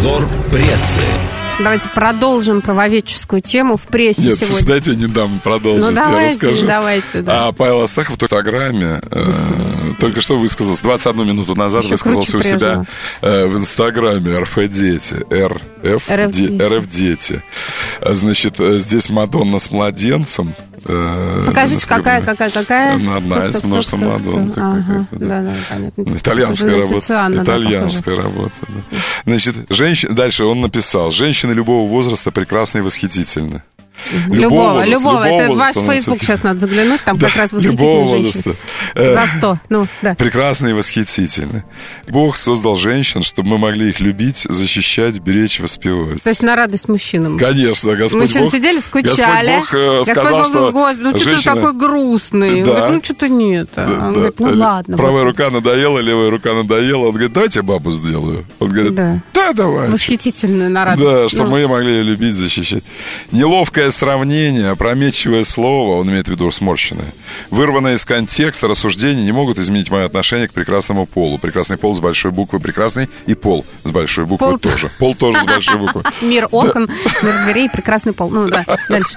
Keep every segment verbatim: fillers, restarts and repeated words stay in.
Обзор прессы. Давайте продолжим правоведческую тему в прессе Нет, сегодня. Нет, дайте не дам продолжить, ну, я давайте, расскажу. Давайте, да. А Павел Астахов в Инстаграме э, только что высказался, двадцать одну минуту назад Еще высказался у себя э, в Инстаграме эр эф Дети, эр эф Дети. Значит, здесь Мадонна с младенцем. Э, Покажите, какая, какая, какая? Ну, одна из множества Мадонн. Ага, да, да, понятно. Итальянская работа. Итальянская да, работа, да. Значит, женщина, дальше он написал: женщины любого возраста прекрасны и восхитительны. Любого, любого, возраста, любого. Это возраста, ваш Фейсбук сейчас надо заглянуть, там да, как раз восхитительные женщины. За сто, ну, да. Прекрасные и восхитительные. Бог создал женщин, чтобы мы могли их любить, защищать, беречь, воспевать. То есть на радость мужчинам. Конечно, Господь Мужчины Бог. сидели, скучали. Господь Бог э, сказал, Господь что Бог, ну, что женщина... ты такой грустный? Да. Он говорит, ну, что-то нет. Да, Он да. говорит, ну, ладно. Правая вот. рука надоела, левая рука надоела. Он говорит, давайте я бабу сделаю. Он говорит, да, да давай. Восхитительную на радость. Да, чтобы ну. мы могли ее любить, защищать. Неловкое сравнение, опрометчивое слово, он имеет в виду сморщенное, вырванное из контекста рассуждений, не могут изменить мое отношение к прекрасному полу. Прекрасный пол с большой буквы, прекрасный и пол с большой буквы пол... тоже. Пол тоже с большой буквы. Мир окон, мир дверей, прекрасный пол. Ну да, дальше.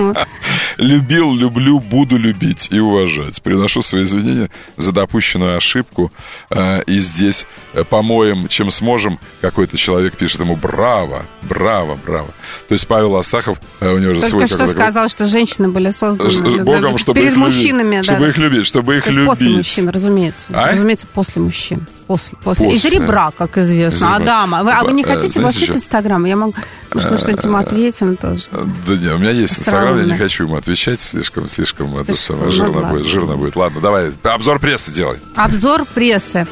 Любил, люблю, буду любить и уважать. Приношу свои извинения за допущенную ошибку. И здесь помоем, чем сможем. Какой-то человек пишет ему браво, браво, браво. То есть Павел Астахов, у него же свой... Только что сказал, что женщины были созданы Богом, чтобы перед их мужчинами. Любить, чтобы да. их любить, чтобы их любить. После мужчин, разумеется. А? Разумеется, после мужчин. После, после. после. Из ребра, как известно, Адама. Вы, а вы не хотите вложить Инстаграм? Я могу, может, мы что-нибудь ему ответим тоже. Да нет, у меня есть Инстаграм, я не хочу ему отвечать. Слишком, слишком, это самое, жирно будет, жирно будет. Ладно, давай, обзор прессы делай. Обзор прессы.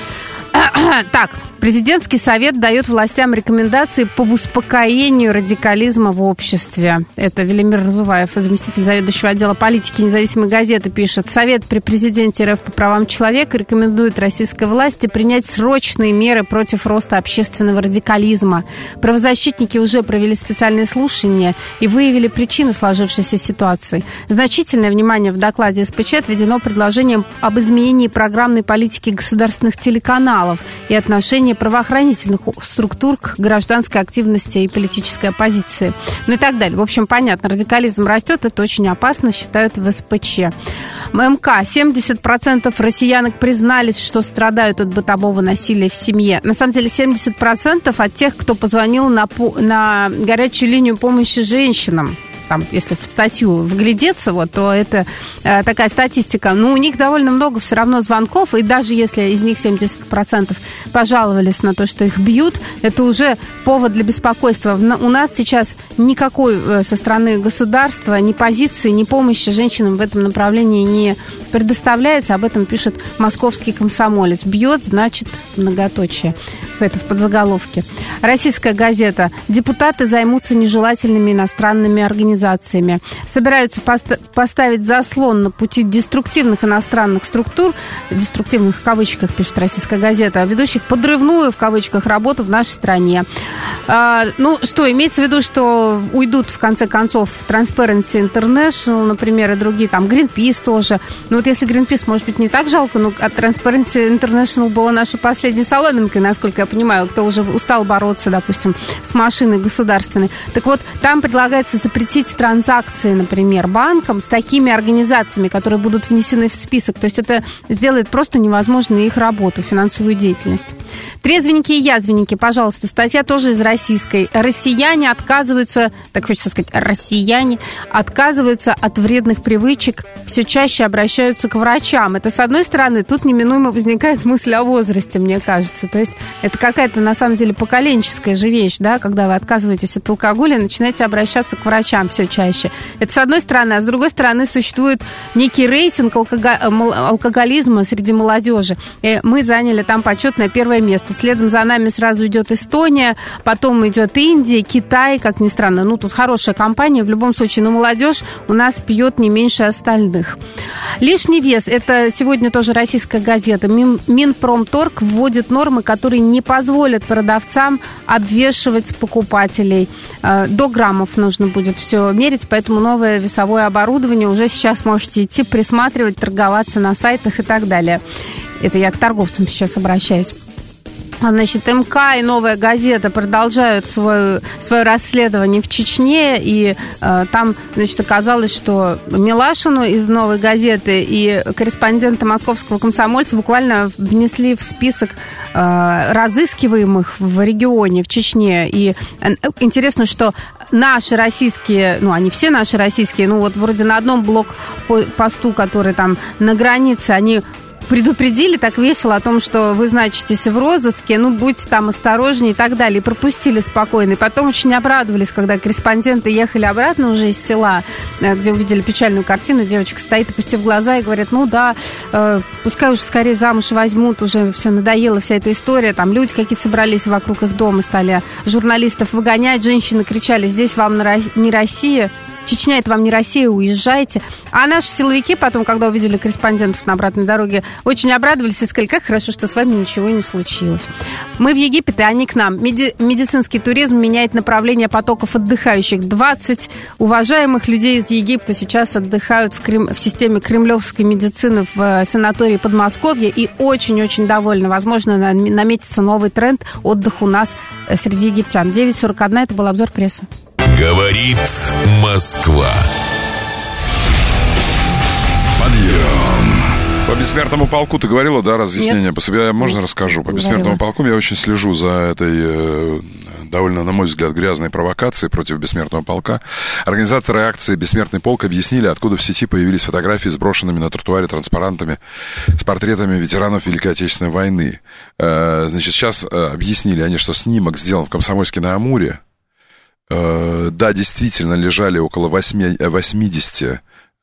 Так, президентский совет дает властям рекомендации по успокоению радикализма в обществе. Это Велимир Разуваев, заместитель заведующего отдела политики независимой газеты, пишет. Совет при президенте эр эф по правам человека рекомендует российской власти принять срочные меры против роста общественного радикализма. Правозащитники уже провели специальные слушания и выявили причины сложившейся ситуации. Значительное внимание в докладе эс пэ че отведено предложением об изменении программной политики государственных телеканалов и отношения правоохранительных структур к гражданской активности и политической оппозиции. Ну и так далее. В общем, понятно, радикализм растет, это очень опасно, считают в эс пэ че. эм ка. семьдесят процентов россиянок признались, что страдают от бытового насилия в семье. На самом деле семьдесят процентов от тех, кто позвонил на, на горячую линию помощи женщинам. Там, если в статью вглядеться, вот, то это э, такая статистика. Ну, у них довольно много все равно звонков, и даже если из них семьдесят процентов пожаловались на то, что их бьют, это уже повод для беспокойства. У нас сейчас никакой э, со стороны государства ни позиции, ни помощи женщинам в этом направлении не предоставляется. Об этом пишет московский комсомолец. Бьет, значит, многоточие. Это в подзаголовке. Российская газета. Депутаты займутся нежелательными иностранными организациями. Собираются пост- поставить заслон на пути деструктивных иностранных структур, деструктивных в кавычках, пишет Российская газета, ведущих подрывную, в кавычках, работу в нашей стране. А, ну, что, имеется в виду, что уйдут, в конце концов, Transparency International, например, и другие, там, Greenpeace тоже. Ну, вот если Greenpeace, может быть, не так жалко, но от Transparency International была наша последней соломинкой, насколько я понимаю, кто уже устал бороться, допустим, с машиной государственной. Так вот, там предлагается запретить транзакции, например, банкам с такими организациями, которые будут внесены в список. То есть это сделает просто невозможной их работу, финансовую деятельность. Трезвенники и язвенники, пожалуйста, статья тоже из российской. Россияне отказываются, так хочется сказать, россияне отказываются от вредных привычек, все чаще обращаются к врачам. Это, с одной стороны, тут неминуемо возникает мысль о возрасте, мне кажется. То есть это какая-то, на самом деле, поколенческая же вещь, да, когда вы отказываетесь от алкоголя, начинаете обращаться к врачам все чаще. Это с одной стороны, а с другой стороны существует некий рейтинг алкоголизма среди молодежи. И мы заняли там почетное первое место. Следом за нами сразу идет Эстония, потом идет Индия, Китай, как ни странно. Ну, тут хорошая компания, в любом случае, но молодежь у нас пьет не меньше остальных. Лишний вес, это сегодня тоже российская газета. Минпромторг вводит нормы, которые не позволят продавцам обвешивать покупателей. До граммов нужно будет все мерить, поэтому новое весовое оборудование уже сейчас можете идти, присматривать, торговаться на сайтах и так далее. Это я к торговцам сейчас обращаюсь. Значит, МК и «Новая газета» продолжают свое, свое расследование в Чечне, и э, там, значит, оказалось, что Милашину из «Новой газеты» и корреспондента московского «Комсомольца» буквально внесли в список э, разыскиваемых в регионе, в Чечне. И э, интересно, что наши российские, ну, они все наши российские, ну, вот вроде на одном блокпосту, который там на границе, они предупредили так весело о том, что вы значитесь в розыске, ну, будьте там осторожнее и так далее. И пропустили спокойно. И потом очень обрадовались, когда корреспонденты ехали обратно уже из села, где увидели печальную картину. Девочка стоит, опустив глаза, и говорит, ну да, э, пускай уже скорее замуж возьмут, уже все надоело, вся эта история. Там люди какие-то собрались вокруг их дома, стали журналистов выгонять. Женщины кричали, здесь вам не Россия. Чечня, это вам не Россия, уезжайте. А наши силовики потом, когда увидели корреспондентов на обратной дороге, очень обрадовались и сказали, как хорошо, что с вами ничего не случилось. Мы в Египет, и они к нам. Меди- медицинский туризм меняет направление потоков отдыхающих. двадцать уважаемых людей из Египта сейчас отдыхают в, Крем... в системе кремлевской медицины в санатории Подмосковья и очень-очень довольны. Возможно, наметится новый тренд отдыха у нас среди египтян. девять сорок один, это был обзор прессы. Говорит Москва. Подъем. По бессмертному полку ты говорила, да, разъяснение? Нет. По себе я можно расскажу. По бессмертному полку я очень слежу за этой э, довольно, на мой взгляд, грязной провокацией против бессмертного полка. Организаторы акции «Бессмертный полк» объяснили, откуда в сети появились фотографии с брошенными на тротуаре транспарантами с портретами ветеранов Великой Отечественной войны. Э, значит, сейчас э, объяснили они, что снимок сделан в Комсомольске-на-Амуре. Да, действительно, лежали около восьмидесяти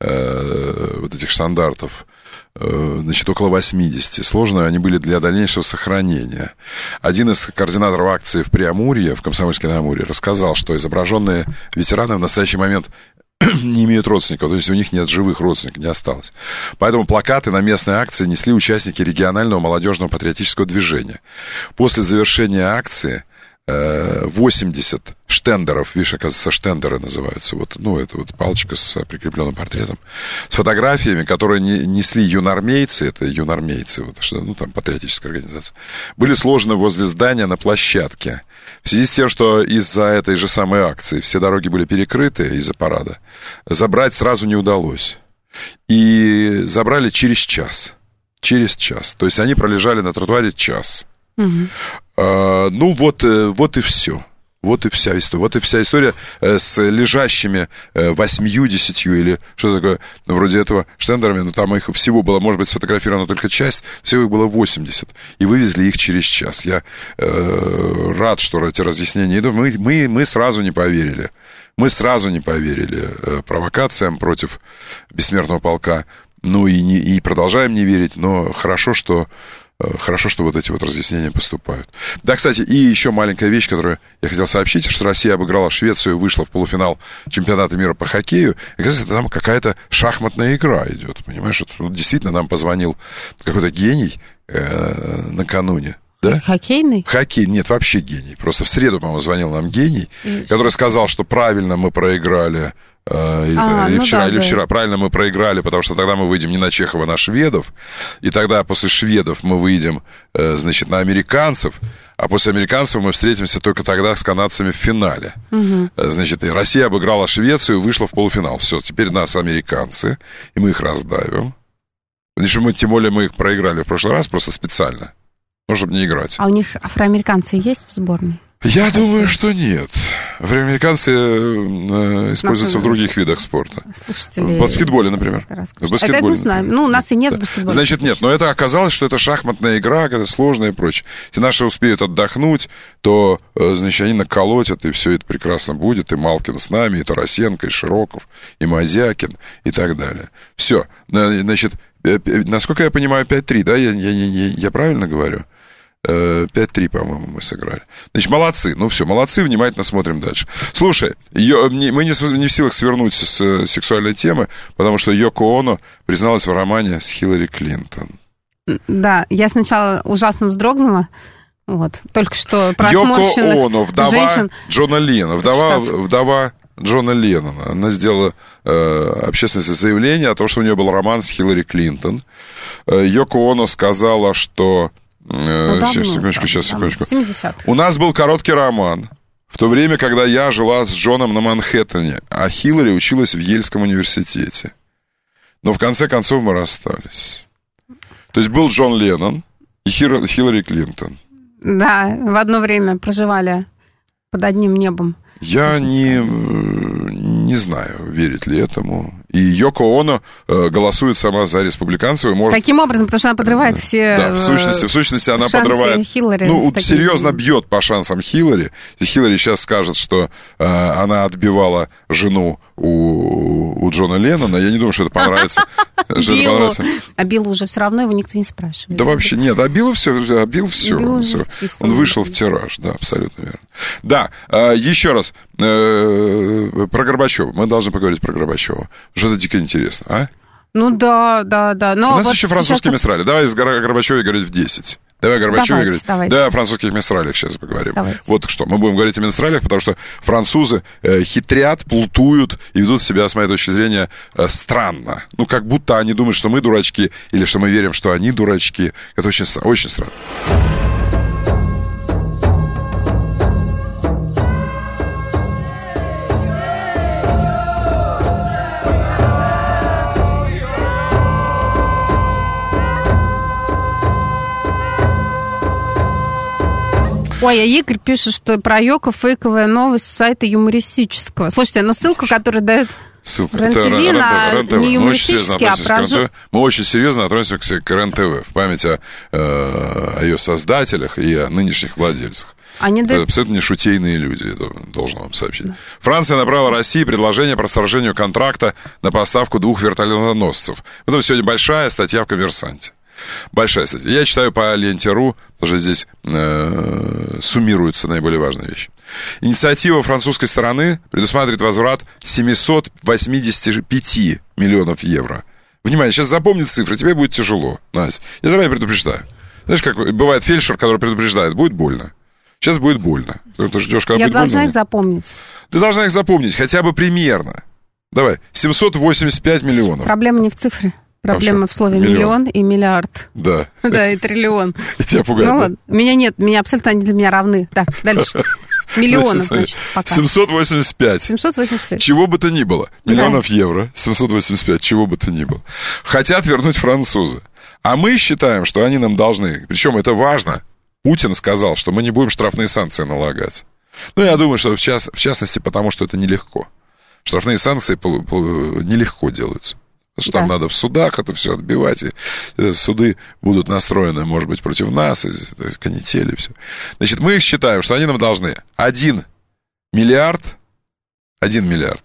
э, вот этих стандартов, э, значит, около восьмидесяти. Сложно они были для дальнейшего сохранения. Один из координаторов акции в Преамурье, в Комсомольске-на-Амуре, рассказал, что изображенные ветераны в настоящий момент не имеют родственников, то есть у них нет живых родственников, не осталось. Поэтому плакаты на местной акции несли участники регионального молодежного патриотического движения. После завершения акции восемьдесят штендеров, видишь, оказывается, штендеры называются, вот, ну, это вот палочка с прикрепленным портретом, с фотографиями, которые не, несли юнармейцы, это юнармейцы, вот, что, ну, там, патриотическая организация, были сложены возле здания на площадке. В связи с тем, что из-за этой же самой акции все дороги были перекрыты из-за парада, забрать сразу не удалось. И забрали через час. Через час. То есть они пролежали на тротуаре час. Угу. А, ну, вот, вот и все. Вот и вся история. Вот и вся история с лежащими восьмью-десятью или что такое, вроде этого, штендерами. Но там их всего было, может быть, сфотографирована только часть. Всего их было восемьдесят. И вывезли их через час. Я э, рад, что эти разъяснения идут. Мы, мы, мы сразу не поверили. Мы сразу не поверили провокациям против бессмертного полка. Ну и, не, и продолжаем не верить. Но хорошо, что... Хорошо, что вот эти вот разъяснения поступают. Да, кстати, и еще маленькая вещь, которую я хотел сообщить, что Россия обыграла Швецию и вышла в полуфинал чемпионата мира по хоккею. И, кажется, там какая-то шахматная игра идет, понимаешь? Вот, действительно, нам позвонил какой-то гений э, накануне. Да? Хоккейный? Хоккей, нет, вообще гений. Просто в среду, по-моему, звонил нам гений, и... который сказал, что правильно мы проиграли. Или, а, или, ну вчера, да, или да. вчера правильно мы проиграли, потому что тогда мы выйдем не на чехов, а на шведов. И тогда после шведов мы выйдем, значит, на американцев. А после американцев мы встретимся только тогда с канадцами в финале. Угу. Значит, Россия обыграла Швецию и вышла в полуфинал. Все, теперь нас американцы, и мы их раздавим. Значит, мы, тем более мы их проиграли в прошлый раз просто специально, ну, чтобы не играть. А у них афроамериканцы есть в сборной? Я думаю, что нет. Афроамериканцы э, используются в других видах спорта. Слушатели... В баскетболе, например. В баскетболе, это мы знаем. Ну, у нас и нет да. баскетбола. Значит, нет. Но это оказалось, что это шахматная игра, когда сложная и прочее. Если наши успеют отдохнуть, то, значит, они наколотят, и все это прекрасно будет. И Малкин с нами, и Тарасенко, и Широков, и Мазякин, и так далее. Все. Значит, насколько я понимаю, пять-три, да? Я, я, я, я правильно говорю? пять-три, по-моему, мы сыграли. Значит, молодцы. Ну, все, молодцы, внимательно смотрим дальше. Слушай, Йо, мы не, не в силах свернуть с сексуальной темы, потому что Йоко Оно призналась в романе с Хиллари Клинтон. Да, я сначала ужасно вздрогнула. Вот, только что про сморщенных Йоко Оно, вдова женщин. Джона Леннона. Вдова, вдова Джона Леннона. Она сделала э, общественное заявление о том, что у нее был роман с Хиллари Клинтон. Йоко Оно сказала, что Ну, сейчас, давно, секундочку, там, сейчас, секундочку. В семидесятых. У нас был короткий роман. В то время, когда я жила с Джоном на Манхэттене, а Хиллари училась в Ельском университете. Но в конце концов мы расстались. То есть был Джон Леннон и Хиллари Клинтон. Да, в одно время проживали под одним небом. Я не, не знаю, верить ли этому. И Йоко Оно э, голосует сама за республиканцев. И может... Таким образом, потому что она подрывает все Да, в сущности, в сущности она шансы подрывает... Хиллари. Ну, таким... серьезно бьет по шансам Хиллари. И Хиллари сейчас скажет, что э, она отбивала жену у, у Джона Леннона. Я не думаю, что это понравится. Биллу. А Биллу уже все равно, его никто не спрашивает. Да вообще нет, а Билл все, а Билл все. Он вышел в тираж, да, абсолютно верно. Да, еще раз, про Горбачева. Мы должны поговорить про Горбачева. Что это дико интересно, а? Ну да, да, да. Но у нас вот еще французские сейчас... мистрали. Давай с Горбачевой говорить в десять. Давай о Горбачеве говорить. Давайте. Да, о французских мистралях сейчас поговорим. Давайте. Вот что, мы будем говорить о мистралях, потому что французы э, хитрят, плутуют и ведут себя, с моей точки зрения, э, странно. Ну, как будто они думают, что мы дурачки, или что мы верим, что они дурачки. Это очень, очень странно. Ой, а Игорь пишет, что про Йоко фейковая новость с сайта юмористического. Слушайте, ну ссылку, которую дает Ссылка. РЕН-ТВ на не юмористический, а про... Мы очень серьезно относимся к РЕН-ТВ в память о, о ее создателях и о нынешних владельцах. Они это дают... абсолютно не шутейные люди, должен вам сообщить. Да. Франция направила России предложение по расторжению контракта на поставку двух вертолетоносцев. Потом сегодня большая статья в «Коммерсанте». Большая статья. Я читаю по ленте.ру, потому что здесь э, суммируются наиболее важные вещи. Инициатива французской стороны предусматривает возврат семьсот восемьдесят пять миллионов евро. Внимание, сейчас запомни цифры, тебе будет тяжело, Настя. Я заранее предупреждаю. Знаешь, как бывает фельдшер, который предупреждает, будет больно. Сейчас будет больно. Ты ждешь, когда Я будет должна больно. их запомнить. Ты должна их запомнить, хотя бы примерно. Давай, семьсот восемьдесят пять миллионов. Проблема не в цифре. Проблема а в слове миллион. миллион и миллиард. Да. Да, и триллион. И тебя пугает. Ну да? ладно, меня нет, меня абсолютно они для меня равны. Да, дальше. Миллионов, значит, пока. семьсот восемьдесят пять. семьсот восемьдесят пять. Чего бы то ни было. Миллионов да. евро. семьсот восемьдесят пять. Чего бы то ни было. Хотят вернуть французы. А мы считаем, что они нам должны. Причем это важно. Путин сказал, что мы не будем штрафные санкции налагать. Ну, я думаю, что в, част, в частности, потому что это нелегко. Штрафные санкции нелегко делаются. Потому что да. там надо в судах это все отбивать, и суды будут настроены, может быть, против нас, и канители, все. Значит, мы их считаем, что они нам должны один миллиард, один миллиард,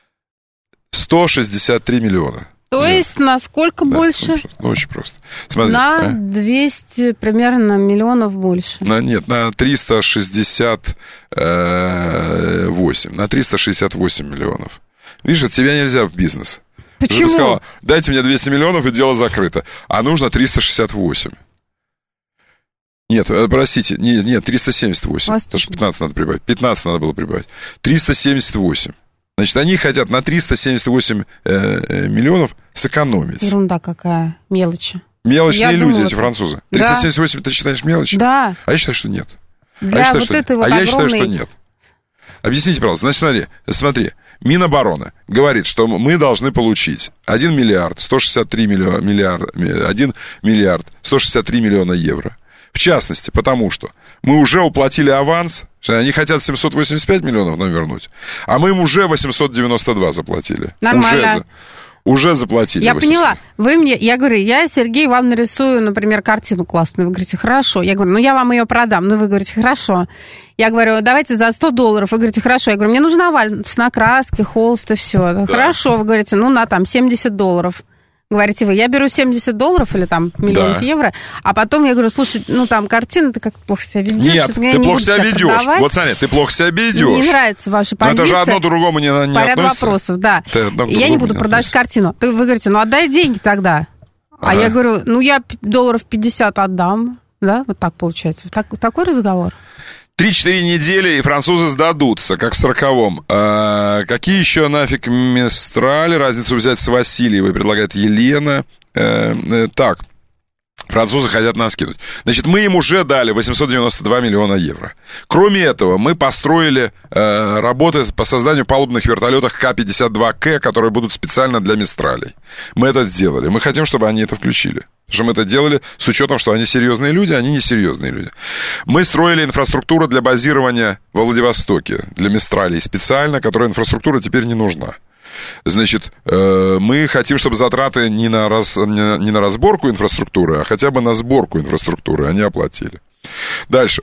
сто шестьдесят три миллиона. То взять. есть на сколько да, больше? Ну, ну, очень просто. Смотри, на а? двести примерно миллионов больше. На, нет, на триста шестьдесят восемь, на триста шестьдесят восемь миллионов. Видишь, от тебя нельзя в бизнес. Почему? Ты бы сказала, дайте мне двести миллионов, и дело закрыто. А нужно триста шестьдесят восемь. Нет, простите, нет, нет, триста семьдесят восемь. Потому что пятнадцать надо прибавить. пятнадцать надо было прибавить. триста семьдесят восемь. Значит, они хотят на триста семьдесят восемь э, миллионов сэкономить. Ерунда какая, мелочи. Мелочные я люди, думала, эти французы. Да. триста семьдесят восемь ты считаешь мелочью? Да. А я считаю, что нет. Для а я считаю, вот что, этой а вот я огромной... считаю, что нет. Объясните, пожалуйста. Значит, смотри, смотри. Минобороны говорит, что мы должны получить один миллиард сто шестьдесят три миллиона, миллиард, один миллиард сто шестьдесят три миллиона евро. В частности, потому что мы уже уплатили аванс, они хотят семьсот восемьдесят пять миллионов нам вернуть, а мы им уже восемьсот девяносто два заплатили. Нормально. Уже, уже заплатили. Я восемьсот. поняла. Вы мне, я говорю, я, Сергей, вам нарисую, например, картину классную. Вы говорите, хорошо. Я говорю, ну я вам ее продам. Ну вы говорите, хорошо. Я говорю, давайте за сто долларов. Вы говорите, хорошо. Я говорю, мне нужен аванс на краски, холст и все. Да. Хорошо. Вы говорите, ну на там семьдесят долларов. Говорите вы, я беру семьдесят долларов или там миллионов да. евро, а потом я говорю, слушай, ну там картина, ты как-то плохо себя ведешь. Нет, ты не плохо себя ведешь. Продавать. Вот смотри, ты плохо себя ведешь. Мне не нравится ваша позиция. Но это же одно другому не, не по ряду относится. вопросов, да. Я не буду не продавать картину. Вы говорите, ну отдай деньги тогда. Ага. А я говорю, ну я долларов пятьдесят отдам. Да, вот так получается. Так, такой разговор. Три-четыре недели, и французы сдадутся, как в сороковом. А, какие еще нафиг Мистрали? Разницу взять с Васильевой, предлагает Елена. А, так, Французы хотят нас кинуть. Значит, мы им уже дали восемьсот девяносто два миллиона евро. Кроме этого, мы построили э, работы по созданию палубных вертолетов Ка пятьдесят два К, которые будут специально для Мистралей. Мы это сделали. Мы хотим, чтобы они это включили. Потому что мы это делали с учетом, что они серьезные люди, а они несерьезные люди. Мы строили инфраструктуру для базирования во Владивостоке, для Мистралей специально, которая инфраструктура теперь не нужна. Значит, мы хотим, чтобы затраты не на, раз, не на разборку инфраструктуры, а хотя бы на сборку инфраструктуры они оплатили. Дальше.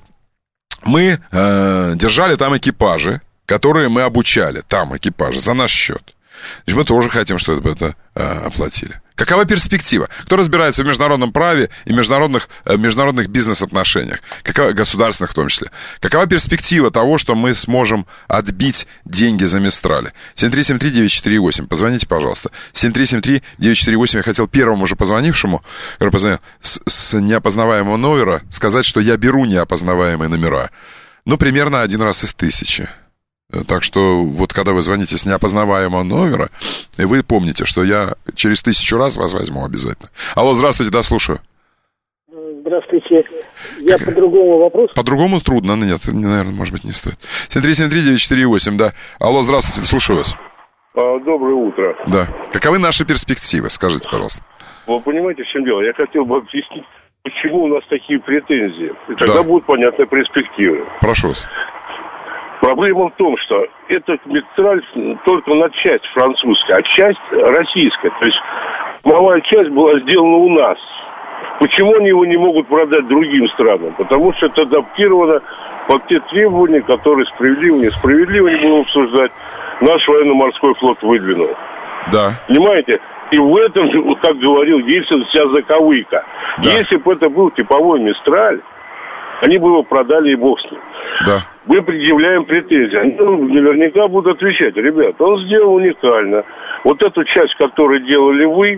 Мы э, держали там экипажи, которые мы обучали. Там экипажи, за наш счет. Значит, мы тоже хотим, чтобы это э, оплатили. Какова перспектива? Кто разбирается в международном праве и международных, э, международных бизнес-отношениях, какова, государственных в том числе? Какова перспектива того, что мы сможем отбить деньги за Мистрали? семь три семь три девять четыре восемь. Позвоните, пожалуйста. семь три семь три девять четыре восемь. Я хотел первому уже позвонившему, который позвонил, с, с неопознаваемого номера сказать, что я беру неопознаваемые номера. Ну, примерно один раз из тысячи. Так что вот когда вы звоните с неопознаваемого номера, и вы помните, что я через тысячу раз вас возьму обязательно. Алло, здравствуйте, да, слушаю. Здравствуйте. Я как... по другому вопросу. По-другому трудно, нет, наверное, может быть, не стоит. семь три семь три девять четыре восемь, да. Алло, здравствуйте, слушаю вас. А, доброе утро. Да. Каковы наши перспективы, скажите, пожалуйста. Вы понимаете, в чем дело? Я хотел бы объяснить, почему у нас такие претензии. И тогда да. будут понятны перспективы. Прошу вас. Проблема в том, что этот Мистраль только на часть французская, а часть российская. То есть малая часть была сделана у нас. Почему они его не могут продать другим странам? Потому что это адаптировано под те требования, которые справедливо, несправедливо, не будем обсуждать, наш военно-морской флот выдвинул. Да. Понимаете? И в этом, как говорил Ельцин, вся заковыка. Да. Если бы это был типовой Мистраль, они бы его продали, и бог с ним. Да. Мы предъявляем претензии. Они наверняка будут отвечать: ребята, он сделал уникально. Вот эту часть, которую делали вы,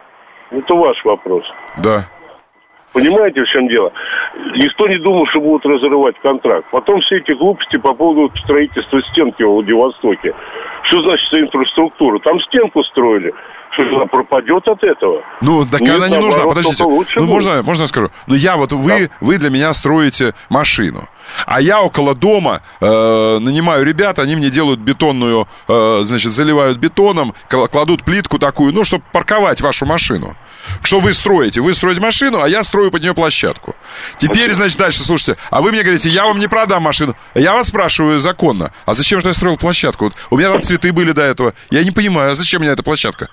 это ваш вопрос. Да. Понимаете, в чем дело? Никто не думал, что будут разрывать контракт. Потом все эти глупости по поводу строительства стенки в Владивостоке. Что значит инфраструктура? Там стенку строили. Что она пропадет от этого? Ну, так Нет, она не нужна, подождите. Ну, можно, можно я скажу? Ну, я вот, вы, да. вы для меня строите машину, а я около дома э, нанимаю ребят, они мне делают бетонную, э, значит, заливают бетоном, кладут плитку такую, ну, чтобы парковать вашу машину. Что вы строите? Вы строите машину, а я строю под нее площадку. Теперь, okay. значит, дальше, слушайте, а вы мне говорите, я вам не продам машину. Я вас спрашиваю законно, а зачем же я строил площадку? Вот у меня там цветы были до этого. Я не понимаю, а зачем мне эта площадка?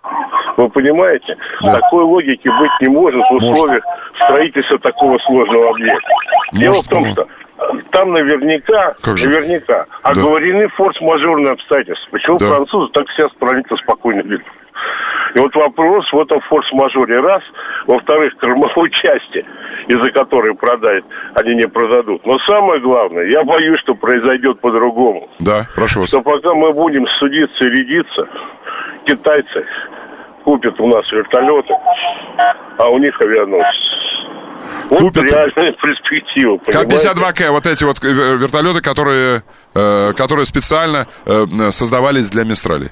Вы понимаете? Да. Такой логики быть не может в условиях может. строительства такого сложного объекта. Может, Дело в том, что там наверняка, наверняка да. оговорены форс-мажорные обстоятельства. Почему да. французы так вся страница спокойно ведут? И вот вопрос в этом форс-мажоре раз. Во-вторых, кормовой части, из-за которой продают, они не продадут. Но самое главное, я боюсь, что произойдет по-другому. Да, прошу вас. Что пока мы будем судиться и рядиться, китайцы купят у нас вертолеты, а у них авианосцы. Вот купят. Реальная перспектива. Ка пятьдесят два К, вот эти вот вертолеты, которые, э, которые специально э, создавались для Мистралей.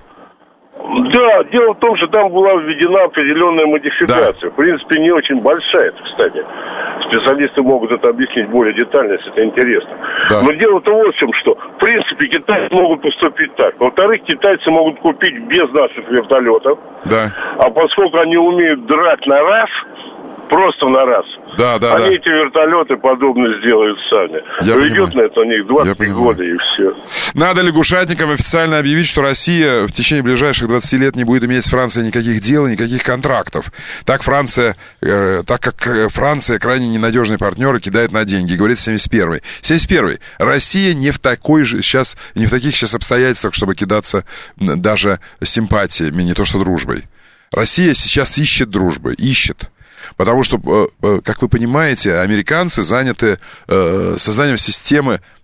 Да, дело в том, что там была введена определенная модификация. Да. В принципе, не очень большая, кстати. Специалисты могут это объяснить более детально, если это интересно. Да. Но дело-то вот в чем, что в принципе китайцы могут поступить так. Во-вторых, китайцы могут купить без наших вертолетов. Да. А поскольку они умеют драть на раз, просто на раз, да, да, они да. эти вертолеты подобно сделают сами. Уйдет на это у них двадцать года и все. Надо лягушатникам официально объявить, что Россия в течение ближайших двадцати лет не будет иметь с Францией никаких дел, никаких контрактов. Так Франция, э, так как Франция крайне ненадежный партнер и кидает на деньги, говорит семьдесят первый. семьдесят первый. Россия не в такой же сейчас, не в таких сейчас обстоятельствах, чтобы кидаться даже симпатиями, не то что дружбой. Россия сейчас ищет дружбы, ищет. Потому что, как вы понимаете, американцы заняты созданием системы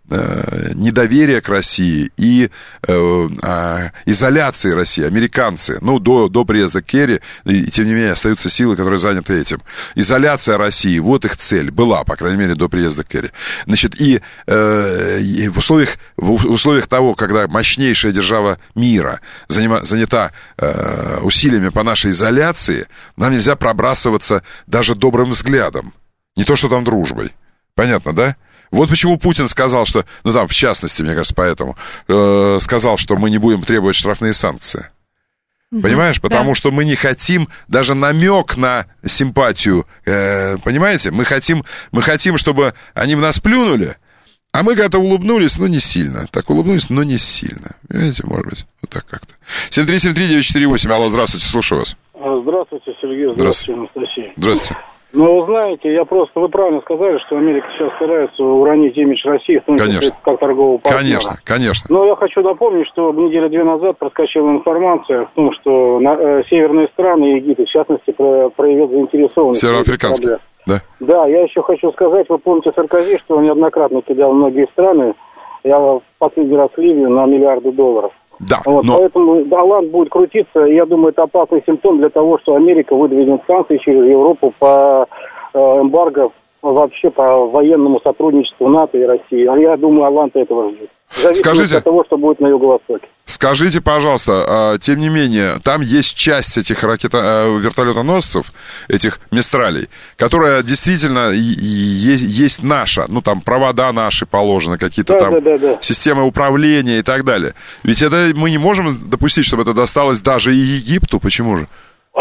э, недоверия к России и э, э, изоляции России. Американцы, ну, до, до приезда Керри, и, и тем не менее остаются силы, которые заняты этим. Изоляция России, вот их цель была, по крайней мере, до приезда Керри. Значит, и, э, и в, условиях, в условиях того, когда мощнейшая держава мира занима, занята э, усилиями по нашей изоляции, нам нельзя пробрасываться даже добрым взглядом. Не то, что там дружбой. Понятно, да? Вот почему Путин сказал, что, ну там, в частности, мне кажется, поэтому, э, сказал, что мы не будем требовать штрафные санкции. Mm-hmm. Понимаешь? Потому да. что мы не хотим даже намек на симпатию. Э, понимаете? Мы хотим, мы хотим, чтобы они в нас плюнули, а мы как-то улыбнулись, но не сильно. Так улыбнулись, но не сильно. Понимаете, может быть, вот так как-то. семь три семь три девять четыре восемь. Алло, здравствуйте, слушаю вас. Здравствуйте, Сергей. Здравствуйте, Анастасия. Здравствуйте. Ну, вы знаете, я просто, вы правильно сказали, что Америка сейчас старается уронить имидж России, в том числе как торгового партнера. Конечно, конечно. Но я хочу напомнить, что недели две назад проскочила информация в том, что на, э, северные страны, Египет, в частности, про, проявил заинтересованность. Североафриканские, да. Да, я еще хочу сказать, вы помните Саркози, что он неоднократно кидал многие страны, я в последний раз Ливию на миллиарды долларов. Да, вот, но... Поэтому Голланд будет крутиться, и я думаю, это опасный симптом для того, что Америка выдвинет санкции через Европу по э, эмбарго, вообще по военному сотрудничеству НАТО и России. А я думаю, Голланд этого ждет. Скажите, от того, что будет на юго-востоке. Скажите, пожалуйста, тем не менее, там есть часть этих ракета, вертолетоносцев, этих Мистралей, которая действительно есть наша, ну там провода наши положены, какие-то да, там да, да, да. системы управления и так далее. Ведь это мы не можем допустить, чтобы это досталось даже и Египту, почему же?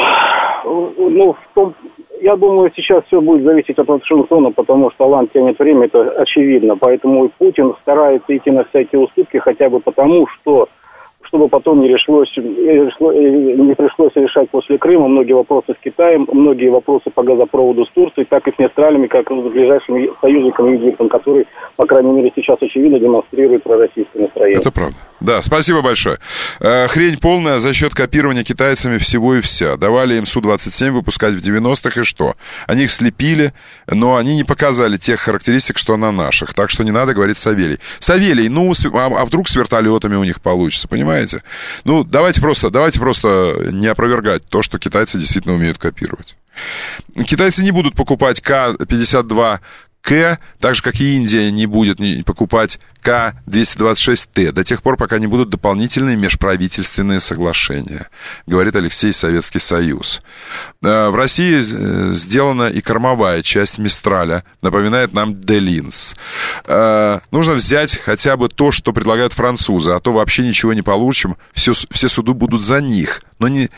Ну, в том... Я думаю, сейчас все будет зависеть от Вашингтона, потому что Голланд тянет время, это очевидно. Поэтому и Путин старается идти на всякие уступки, хотя бы потому, что чтобы потом не пришлось, не пришлось решать после Крыма многие вопросы с Китаем, многие вопросы по газопроводу с Турцией, так и с Мистралями, как и с ближайшим союзником Египтом, который, по крайней мере, сейчас очевидно демонстрирует пророссийское настроение. Это правда. Да, спасибо большое. Хрень полная за счет копирования китайцами всего и вся. Давали им Су двадцать семь выпускать в девяностых, и что? Они их слепили, но они не показали тех характеристик, что на наших. Так что не надо говорить Савелий. Савелий, ну, а вдруг с вертолетами у них получится, понимаете? Ну, давайте просто, давайте просто не опровергать то, что китайцы действительно умеют копировать. Китайцы не будут покупать Ка пятьдесят два К, так же, как и Индия не будет покупать Ка двести двадцать шесть Т до тех пор, пока не будут дополнительные межправительственные соглашения, говорит Алексей, Советский Союз. В России сделана и кормовая часть Мистраля, напоминает нам Делинс. Нужно взять хотя бы то, что предлагают французы, а то вообще ничего не получим, все, все суды будут за них, но не...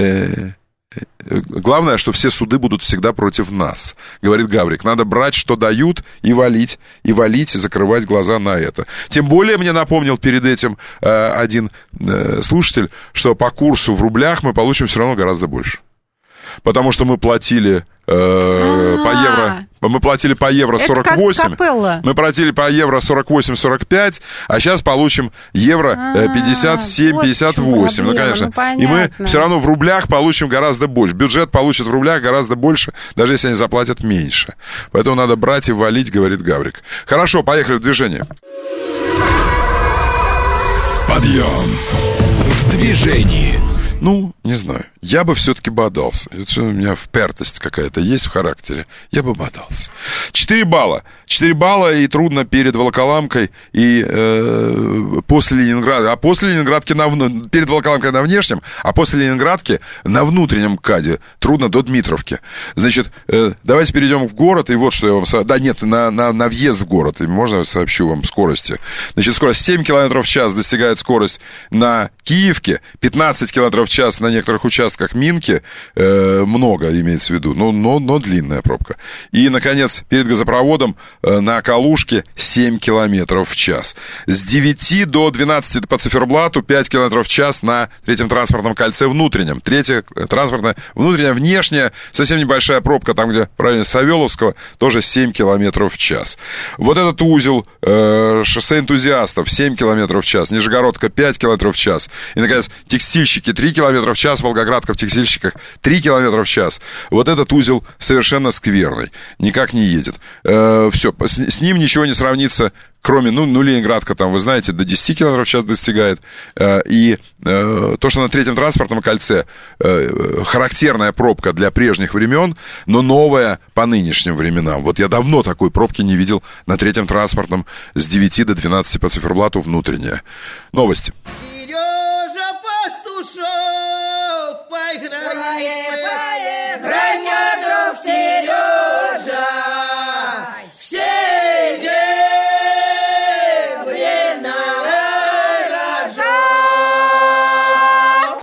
Главное, что все суды будут всегда против нас, говорит Гаврик. Надо брать, что дают, и валить, и валить, и закрывать глаза на это. Тем более, мне напомнил перед этим э, один э, слушатель, что по курсу в рублях мы получим все равно гораздо больше. Потому что мы платили э, по евро... Мы платили по евро сорок восемь. Мы платили по евро сорок восемь сорок пять, а сейчас получим евро пятьдесят семь пятьдесят восемь. Ну, конечно. Ну, и мы все равно в рублях получим гораздо больше. Бюджет получит в рублях гораздо больше, даже если они заплатят меньше. Поэтому надо брать и валить, говорит Гаврик. Хорошо, поехали в движение. Подъем в движении. Ну, не знаю. Я бы все-таки бодался. Это у меня впертость какая-то есть в характере. Я бы бодался. Четыре балла. Четыре балла, и трудно перед Волоколамкой и э, после Ленинграда. А после Ленинградки на, перед Волоколамкой на внешнем, а после Ленинградки на внутреннем КАДе. Трудно до Дмитровки. Значит, э, давайте перейдем в город, и вот что я вам... Со... Да нет, на, на, на въезд в город. И можно я сообщу вам скорости? Значит, скорость семь километров в час достигает скорость на Киевке, пятнадцать километров в час на некоторых участках Минки, э, много имеется в виду, но, но, но длинная пробка. И, наконец, перед газопроводом э, на Калужке семь километров в час. С девяти до двенадцати по циферблату пять километров в час на третьем транспортном кольце внутреннем. Третье транспортное внутреннее, внешнее, совсем небольшая пробка, там, где в районе Савеловского, тоже семь километров в час. Вот этот узел э, шоссе энтузиастов семь километров в час, Нижегородка пять километров в час. И, наконец, текстильщики три километра километра в час, Волгоградка в Текстильщиках три километра в час. Вот этот узел совершенно скверный, никак не едет. Э, все, с, с ним ничего не сравнится, кроме, ну, ну, Ленинградка там, вы знаете, до десяти километров в час достигает. Э, и э, то, что на третьем транспортном кольце э, характерная пробка для прежних времен, но новая по нынешним временам. Вот я давно такой пробки не видел на третьем транспортном с девяти до двенадцати по циферблату внутренняя. Новости. Сережа Пастушок, поиграй, поиграй, мой друг Сережа, серебряный рожок.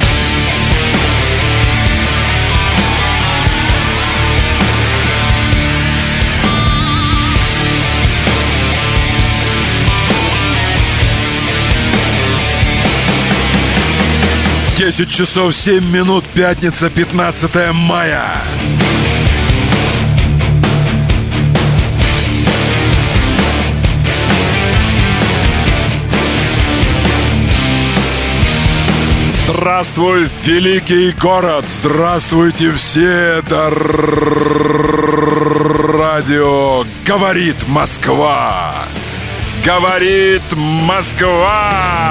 десять часов семь минут, пятница, пятнадцатое мая. Здравствуй, великий город! Здравствуйте все! Это радио «Говорит Москва». Говорит Москва!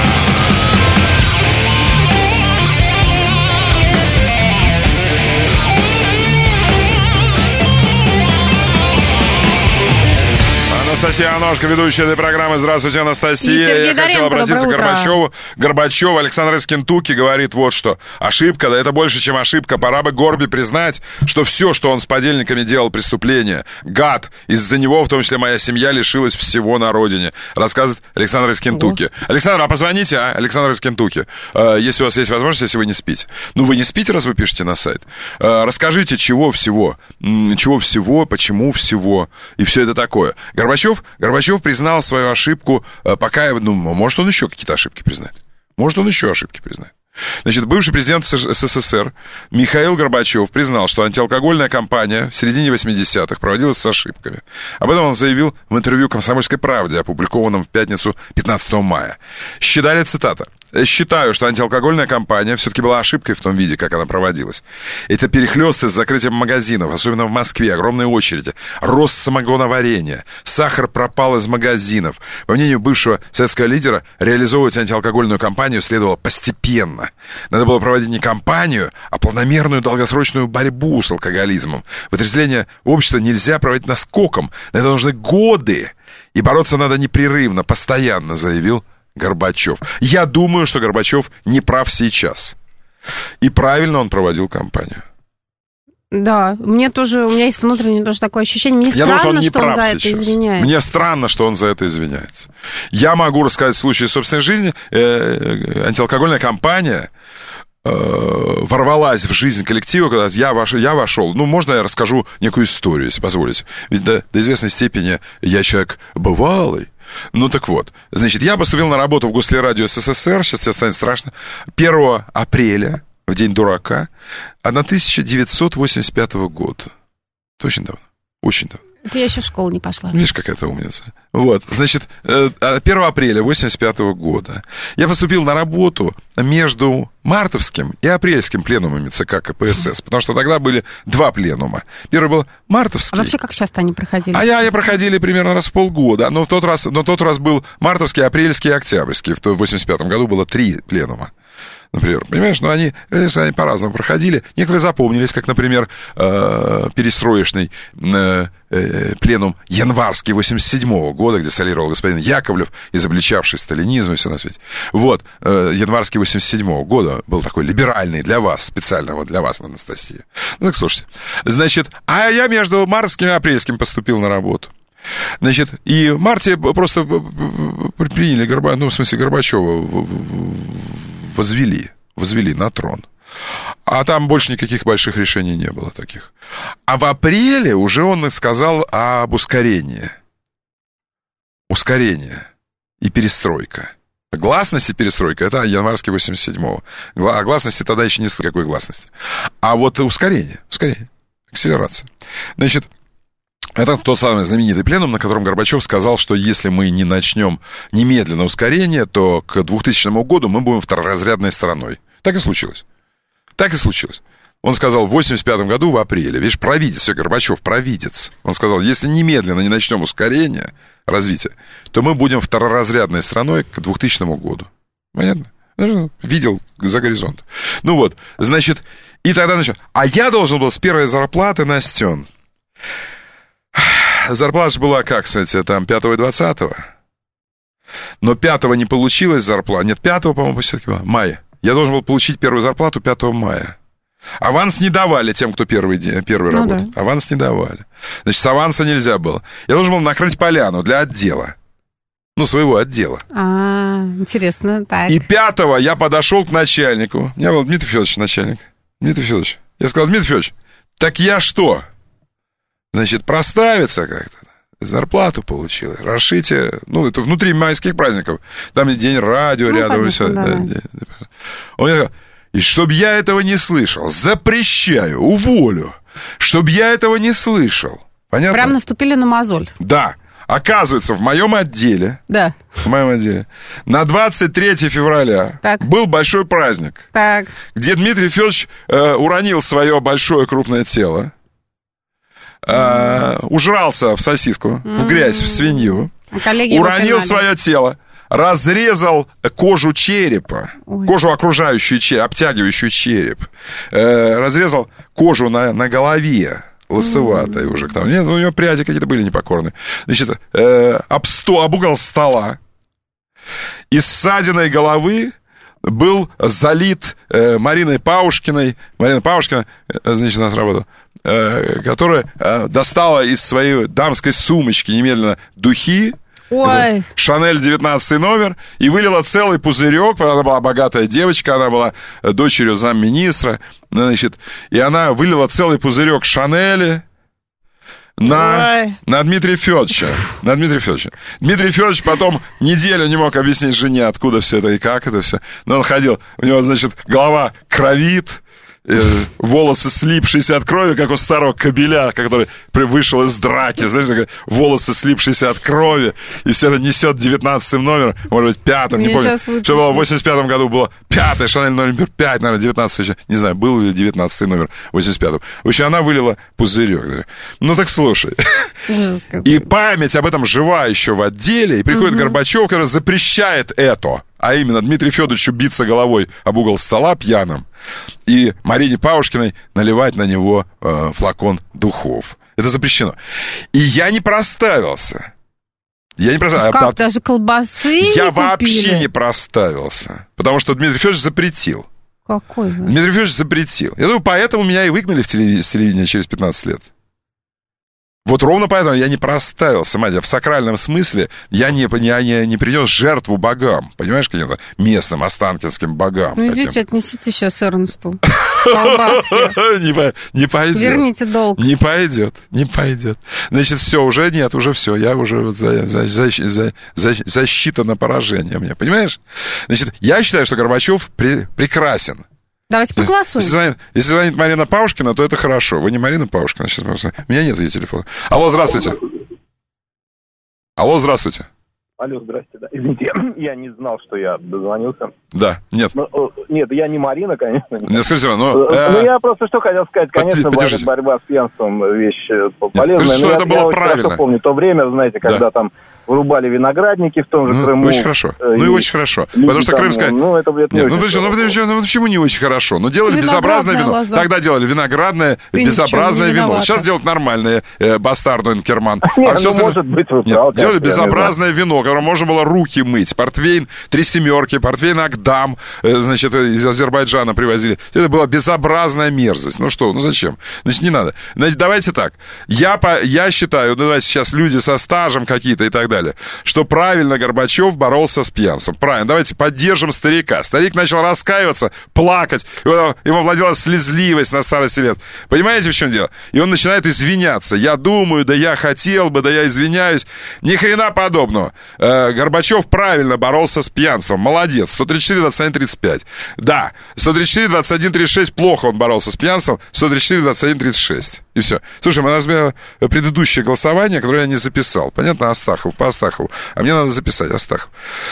Анастасия Аношка, ведущая этой программы. Здравствуйте, Анастасия. Я хотел обратиться к Горбачеву. Горбачев, Александр из Кентукки говорит вот что. Ошибка, да это больше, чем ошибка. Пора бы Горби признать, что все, что он с подельниками делал, преступление. Гад. Из-за него, в том числе моя семья, лишилась всего на родине. Рассказывает Александр из Кентукки. Александр, а позвоните, а? Александр из Кентукки. Э, если у вас есть возможность, если вы не спите. Ну, вы не спите, раз вы пишете на сайт. Э, расскажите, чего всего. М- чего всего, почему всего. И все это такое. Горбачев Горбачев признал свою ошибку, пока, ну, может, он еще какие-то ошибки признает. Может, он еще ошибки признает. Значит, бывший президент СССР Михаил Горбачев признал, что антиалкогольная кампания в середине восьмидесятых проводилась с ошибками. Об этом он заявил в интервью «Комсомольской правде», опубликованном в пятницу пятнадцатого мая. Считали, цитата, «Считаю, что антиалкогольная кампания все-таки была ошибкой в том виде, как она проводилась. Это перехлесты с закрытием магазинов, особенно в Москве, огромные очереди, рост самогоноварения, сахар пропал из магазинов. По мнению бывшего советского лидера, реализовывать антиалкогольную кампанию следовало постепенно. Надо было проводить не кампанию, а планомерную долгосрочную борьбу с алкоголизмом. Вытрезвление общества нельзя проводить наскоком, на это нужны годы, и бороться надо непрерывно, постоянно», заявил Горбачев. Я думаю, что Горбачев не прав сейчас. И правильно он проводил кампанию. Да, мне тоже, у меня есть внутреннее тоже такое ощущение. Мне Я странно, думаю, что он, не что прав он за сейчас. это извиняется. Мне странно, что он за это извиняется. Я могу рассказать случай из собственной жизни. Э, антиалкогольная кампания э, ворвалась в жизнь коллектива, когда я, вош, я вошел. Ну, можно я расскажу некую историю, если позволите. Ведь до, до известной степени я человек бывалый. Ну, так вот. Значит, я поступил на работу в Гослерадио СССР, сейчас тебе станет страшно, первого апреля, в день дурака, тысяча девятьсот восемьдесят пятого года. Это очень давно, очень давно. Это я еще в школу не пошла. Видишь, какая-то умница. Вот, значит, первого апреля восемьдесят пятого года я поступил на работу между мартовским и апрельским пленумами ЦК КПСС, потому что тогда были два пленума. Первый был мартовский. А вообще, как часто они проходили? А я, я проходили примерно раз в полгода, но в тот раз, но тот раз был мартовский, апрельский и октябрьский. В восемьдесят пятом году было три пленума. Например, понимаешь, но они, они по-разному проходили. Некоторые запомнились, как, например, э, перестроечный э, э, пленум январский восемьдесят седьмого года, где солировал господин Яковлев, изобличавший сталинизм и все на свете. Вот, э, январский восемьдесят седьмого года был такой либеральный для вас, специально вот для вас, Анастасия. Ну так, слушайте. Значит, а я между мартовским и апрельским поступил на работу. Значит, и в марте просто приняли Горба, ну, в смысле, Горбачева возвели, возвели на трон. А там больше никаких больших решений не было таких. А в апреле уже он сказал об ускорении. Ускорение и перестройка. Гласность и перестройка — это январский восемьдесят седьмого. А гласности тогда еще не с какой гласности. А вот ускорение, ускорение, акселерация. Значит, это тот самый знаменитый пленум, на котором Горбачев сказал, что если мы не начнем немедленно ускорение, то к двухтысячному году мы будем второразрядной страной. Так и случилось. Так и случилось. Он сказал в восемьдесят пятом году в апреле, видишь, провидец, все, Горбачев, провидец. Он сказал, если немедленно не начнем ускорение развития, то мы будем второразрядной страной к двухтысячному году. Понятно? Видел за горизонт. Ну вот, значит, и тогда начал. А я должен был с первой зарплаты, Настен. Зарплата же была, как, кстати, там, пятого и двадцатого. Но пятого не получилось зарплата. Нет, пятого, по-моему, все-таки было. Мая. Я должен был получить первую зарплату пятого мая. Аванс не давали тем, кто первый, день, первый ну работал. Да. Аванс не давали. Значит, с аванса нельзя было. Я должен был накрыть поляну для отдела. Ну, своего отдела. А, интересно, так. И пятого я подошел к начальнику. У меня был Дмитрий Федорович начальник. Дмитрий Федорович. Я сказал, Дмитрий Федорович, так я что? Значит, проставиться как-то. Зарплату получил. Расшите. Ну, это внутри майских праздников. Там и день радио ну, рядом. Понятно, и все. Да. Он мне сказал, и чтоб я этого не слышал, запрещаю, уволю, чтоб я этого не слышал. Понятно? Прям наступили на мозоль. Да. Оказывается, в моем отделе, да. в моем отделе, на двадцать третьего февраля так. был большой праздник, так. где Дмитрий Федорович э, уронил свое большое крупное тело, э, ужрался в сосиску, mm-hmm. в грязь, в свинью, коллеги уронил свое тело, разрезал кожу черепа, Ой. кожу окружающую череп, обтягивающую череп, э, разрезал кожу на, на голове, лысоватая mm-hmm. уже. Там. Нет, у него пряди какие-то были непокорные. Значит, э, об, сто, об угол стола из ссадиной головы был залит э, Мариной Паушкиной. Марина Паушкина, э, значит, у нас работала, э, которая э, достала из своей дамской сумочки немедленно духи, Ой. Шанель девятнадцатый номер, и вылила целый пузырек. Она была богатая девочка, она была дочерью замминистра, значит, и она вылила целый пузырек Шанели на, на Дмитрия Федоровича. На Дмитрия Федоровича. Дмитрий Федорович потом неделю не мог объяснить жене, откуда все это и как это все. Но он ходил, у него, значит, голова кровит, волосы слипшиеся от крови, как у старого кобеля, который вышел из драки, знаешь, волосы слипшиеся от крови, и все это несет девятнадцатым номером, может быть, пятым, не помню, что было в восемьдесят пятом году, было пятый, Шанель номер пять, наверное, девятнадцатый, не знаю, был ли девятнадцатый номер в восемьдесят пятом. В общем, она вылила пузырек. Ну, так слушай. И память об этом жива еще в отделе, и приходит Горбачев, который запрещает это. А именно Дмитрию Федоровичу биться головой об угол стола пьяным и Марине Паушкиной наливать на него э, флакон духов. Это запрещено. И я не проставился. Я не проставился. Как, а, даже колбасы Я не вообще купили? не проставился. Потому что Дмитрий Федорович запретил. Какой вы? Дмитрий Федорович запретил. Я думаю, поэтому меня и выгнали в телевидение, с телевидения через пятнадцать лет. Вот ровно поэтому я не проставился, мать, в сакральном смысле я не, я не, не принес жертву богам, понимаешь, каким-то местным останкинским богам. Ну, идите, отнесите сейчас Эрнсту колбаски. Не, не пойдет. Верните долг. Не пойдет, не пойдет. Значит, все, уже нет, уже все, я уже вот за, за, за, за, за, засчитано поражение мне, понимаешь? Значит, я считаю, что Горбачев при, прекрасен. Давайте поголосуем. Если звонит, если звонит Марина Паушкина, то это хорошо. Вы не Марина Паушкина сейчас просто. У меня нет ее телефона. Алло, здравствуйте. Алло, здравствуйте. Алло, здрасте. Да. Извините, я не знал, что я дозвонился. Да, нет. Ну, нет, я не Марина, конечно. Не скажите, но... Ну, я просто что хотел сказать. Конечно, Подержите. борьба с пьянством вещь полезная. Нет, что но это я, было я правильно. очень помню то время, знаете, когда да. там вырубали виноградники в том же ну, Крыму. Очень хорошо. Ну и очень хорошо. Потому что крымская... Ну, это, это Нет, ну, почему, ну, почему, ну, почему не очень хорошо? Ну, делали безобразное вино. Лоза. Тогда делали виноградное, Ты безобразное вино. Сейчас делают нормальное э, бастарду Инкерман. Нет, а все ну, может быть, вы Нет, правы, делали безобразное вино, которым можно было руки мыть. Портвейн «Три семерки», портвейн «Агдам», э, значит, из Азербайджана привозили. Это была безобразная мерзость. Ну что, ну зачем? Значит, не надо. Значит, давайте так. Я, по, я считаю, ну, давайте сейчас люди со стажем какие-то и так далее, что правильно Горбачев боролся с пьянством. Правильно, давайте поддержим старика. Старик начал раскаиваться, плакать, ему, ему владела слезливость на старости лет. Понимаете, в чем дело? И он начинает извиняться. Я думаю, да я хотел бы, да я извиняюсь. Ни хрена подобного. Э, Горбачев правильно боролся с пьянством. Молодец. сто тридцать четыре двадцать один тридцать пять. Да, сто тридцать четыре двадцать один тридцать шесть плохо он боролся с пьянством. сто тридцать четыре двадцать один тридцать шесть. И все. Слушай, у нас было предыдущее голосование, которое я не записал. Понятно, Астахов, по Астахову. А мне надо записать, Астахов.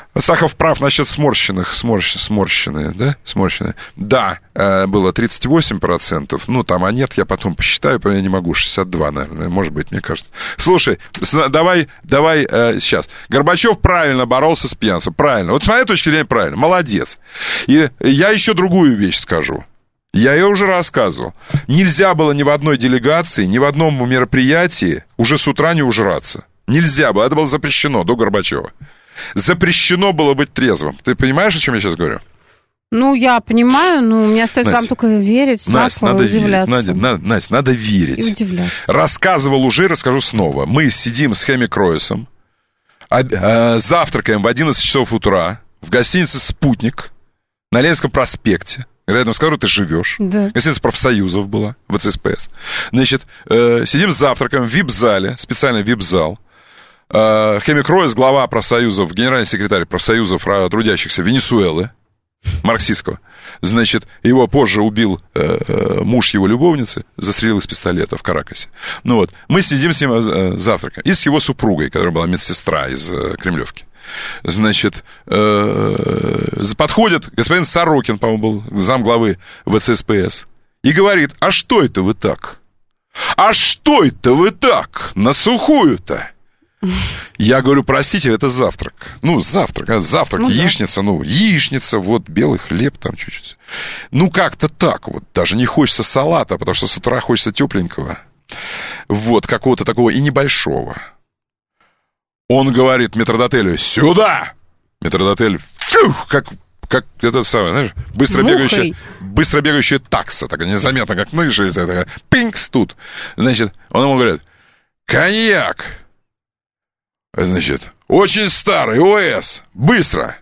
Астахов прав насчет сморщенных, сморщ, сморщенные, да, сморщенные. Да, э, было тридцать восемь процентов, ну, там, а нет, я потом посчитаю, я не могу, шестьдесят два, наверное, может быть, мне кажется. Слушай, с, давай, давай э, сейчас. Горбачев правильно боролся с пьянством, правильно, вот с моей точки зрения правильно, молодец. И я еще другую вещь скажу. Я ее уже рассказывал. Нельзя было ни в одной делегации, ни в одном мероприятии уже с утра не ужраться. Нельзя было, это было запрещено до Горбачева. Запрещено было быть трезвым. Ты понимаешь, о чем я сейчас говорю? Ну, я понимаю, но мне остается вам только верить, Настя, надо верить. Надя, на, Настя, надо верить. И удивляться. Рассказывал уже, расскажу снова. Мы сидим с Хеми Кроисом, об, э, завтракаем в одиннадцать часов утра в гостинице «Спутник» на Ленинском проспекте, рядом с которой ты живешь. Да. Гостиница профсоюзов была, в ЦСПС. Значит, э, сидим завтракаем в вип-зале, специальный вип-зал. Хеми Кроис, глава профсоюзов, генеральный секретарь профсоюзов трудящихся Венесуэлы, марксистского. Значит, его позже убил э, муж его любовницы, застрелил из пистолета в Каракасе. Ну вот, мы сидим с ним э, завтракаем. И с его супругой, которая была медсестра из э, Кремлевки. Значит, э, подходит господин Сорокин, по-моему, был замглавы ВЦСПС, и говорит: а что это вы так? А что это вы так? На сухую-то? Я говорю: простите, это завтрак. Ну, завтрак, завтрак, ну, яичница, да. ну, яичница, вот, белый хлеб там чуть-чуть. Ну, как-то так вот, даже не хочется салата, потому что с утра хочется тепленького. Вот, какого-то такого и небольшого. Он говорит метрдотелю: сюда! Метрдотель, фух, как, как это самое, знаешь, быстро бегающая, быстро бегающая такса, такая незаметно, как мышь, такая, пинкс тут. Значит, он ему говорит: коньяк! Значит, очень старый, ОС, быстро.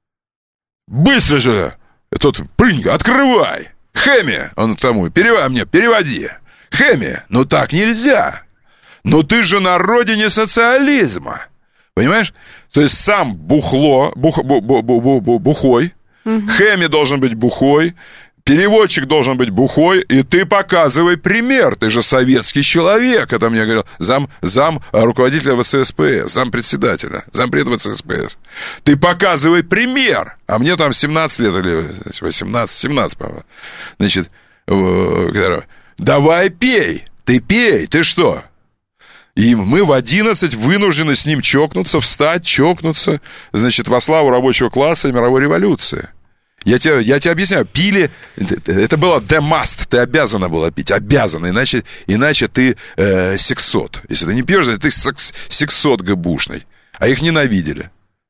Быстро же. Тот, прынь, открывай. Хеми, он тому, переводи мне, переводи. Хеми, ну так нельзя. Ну ты же на родине социализма. Понимаешь? То есть сам бухло, бух, бу, бу, бу, бу, бу, бухой, угу. Хеми должен быть бухой, переводчик должен быть бухой, и ты показывай пример. Ты же советский человек. Это мне говорил зам, зам руководителя ВЦСПС, зам председателя, зампред ВЦСПС. Ты показывай пример. А мне там семнадцать лет или восемнадцать, семнадцать, по-моему. Значит, давай пей. Ты пей. Ты что? И мы в одиннадцать вынуждены с ним чокнуться, встать, чокнуться, значит, во славу рабочего класса и мировой революции. Я тебе, я тебе объясняю, пили, это было the must, ты обязана была пить, обязана, иначе, иначе ты э, сексот. Если ты не пьешь, ты секс, сексот гэбушный, а их ненавидели.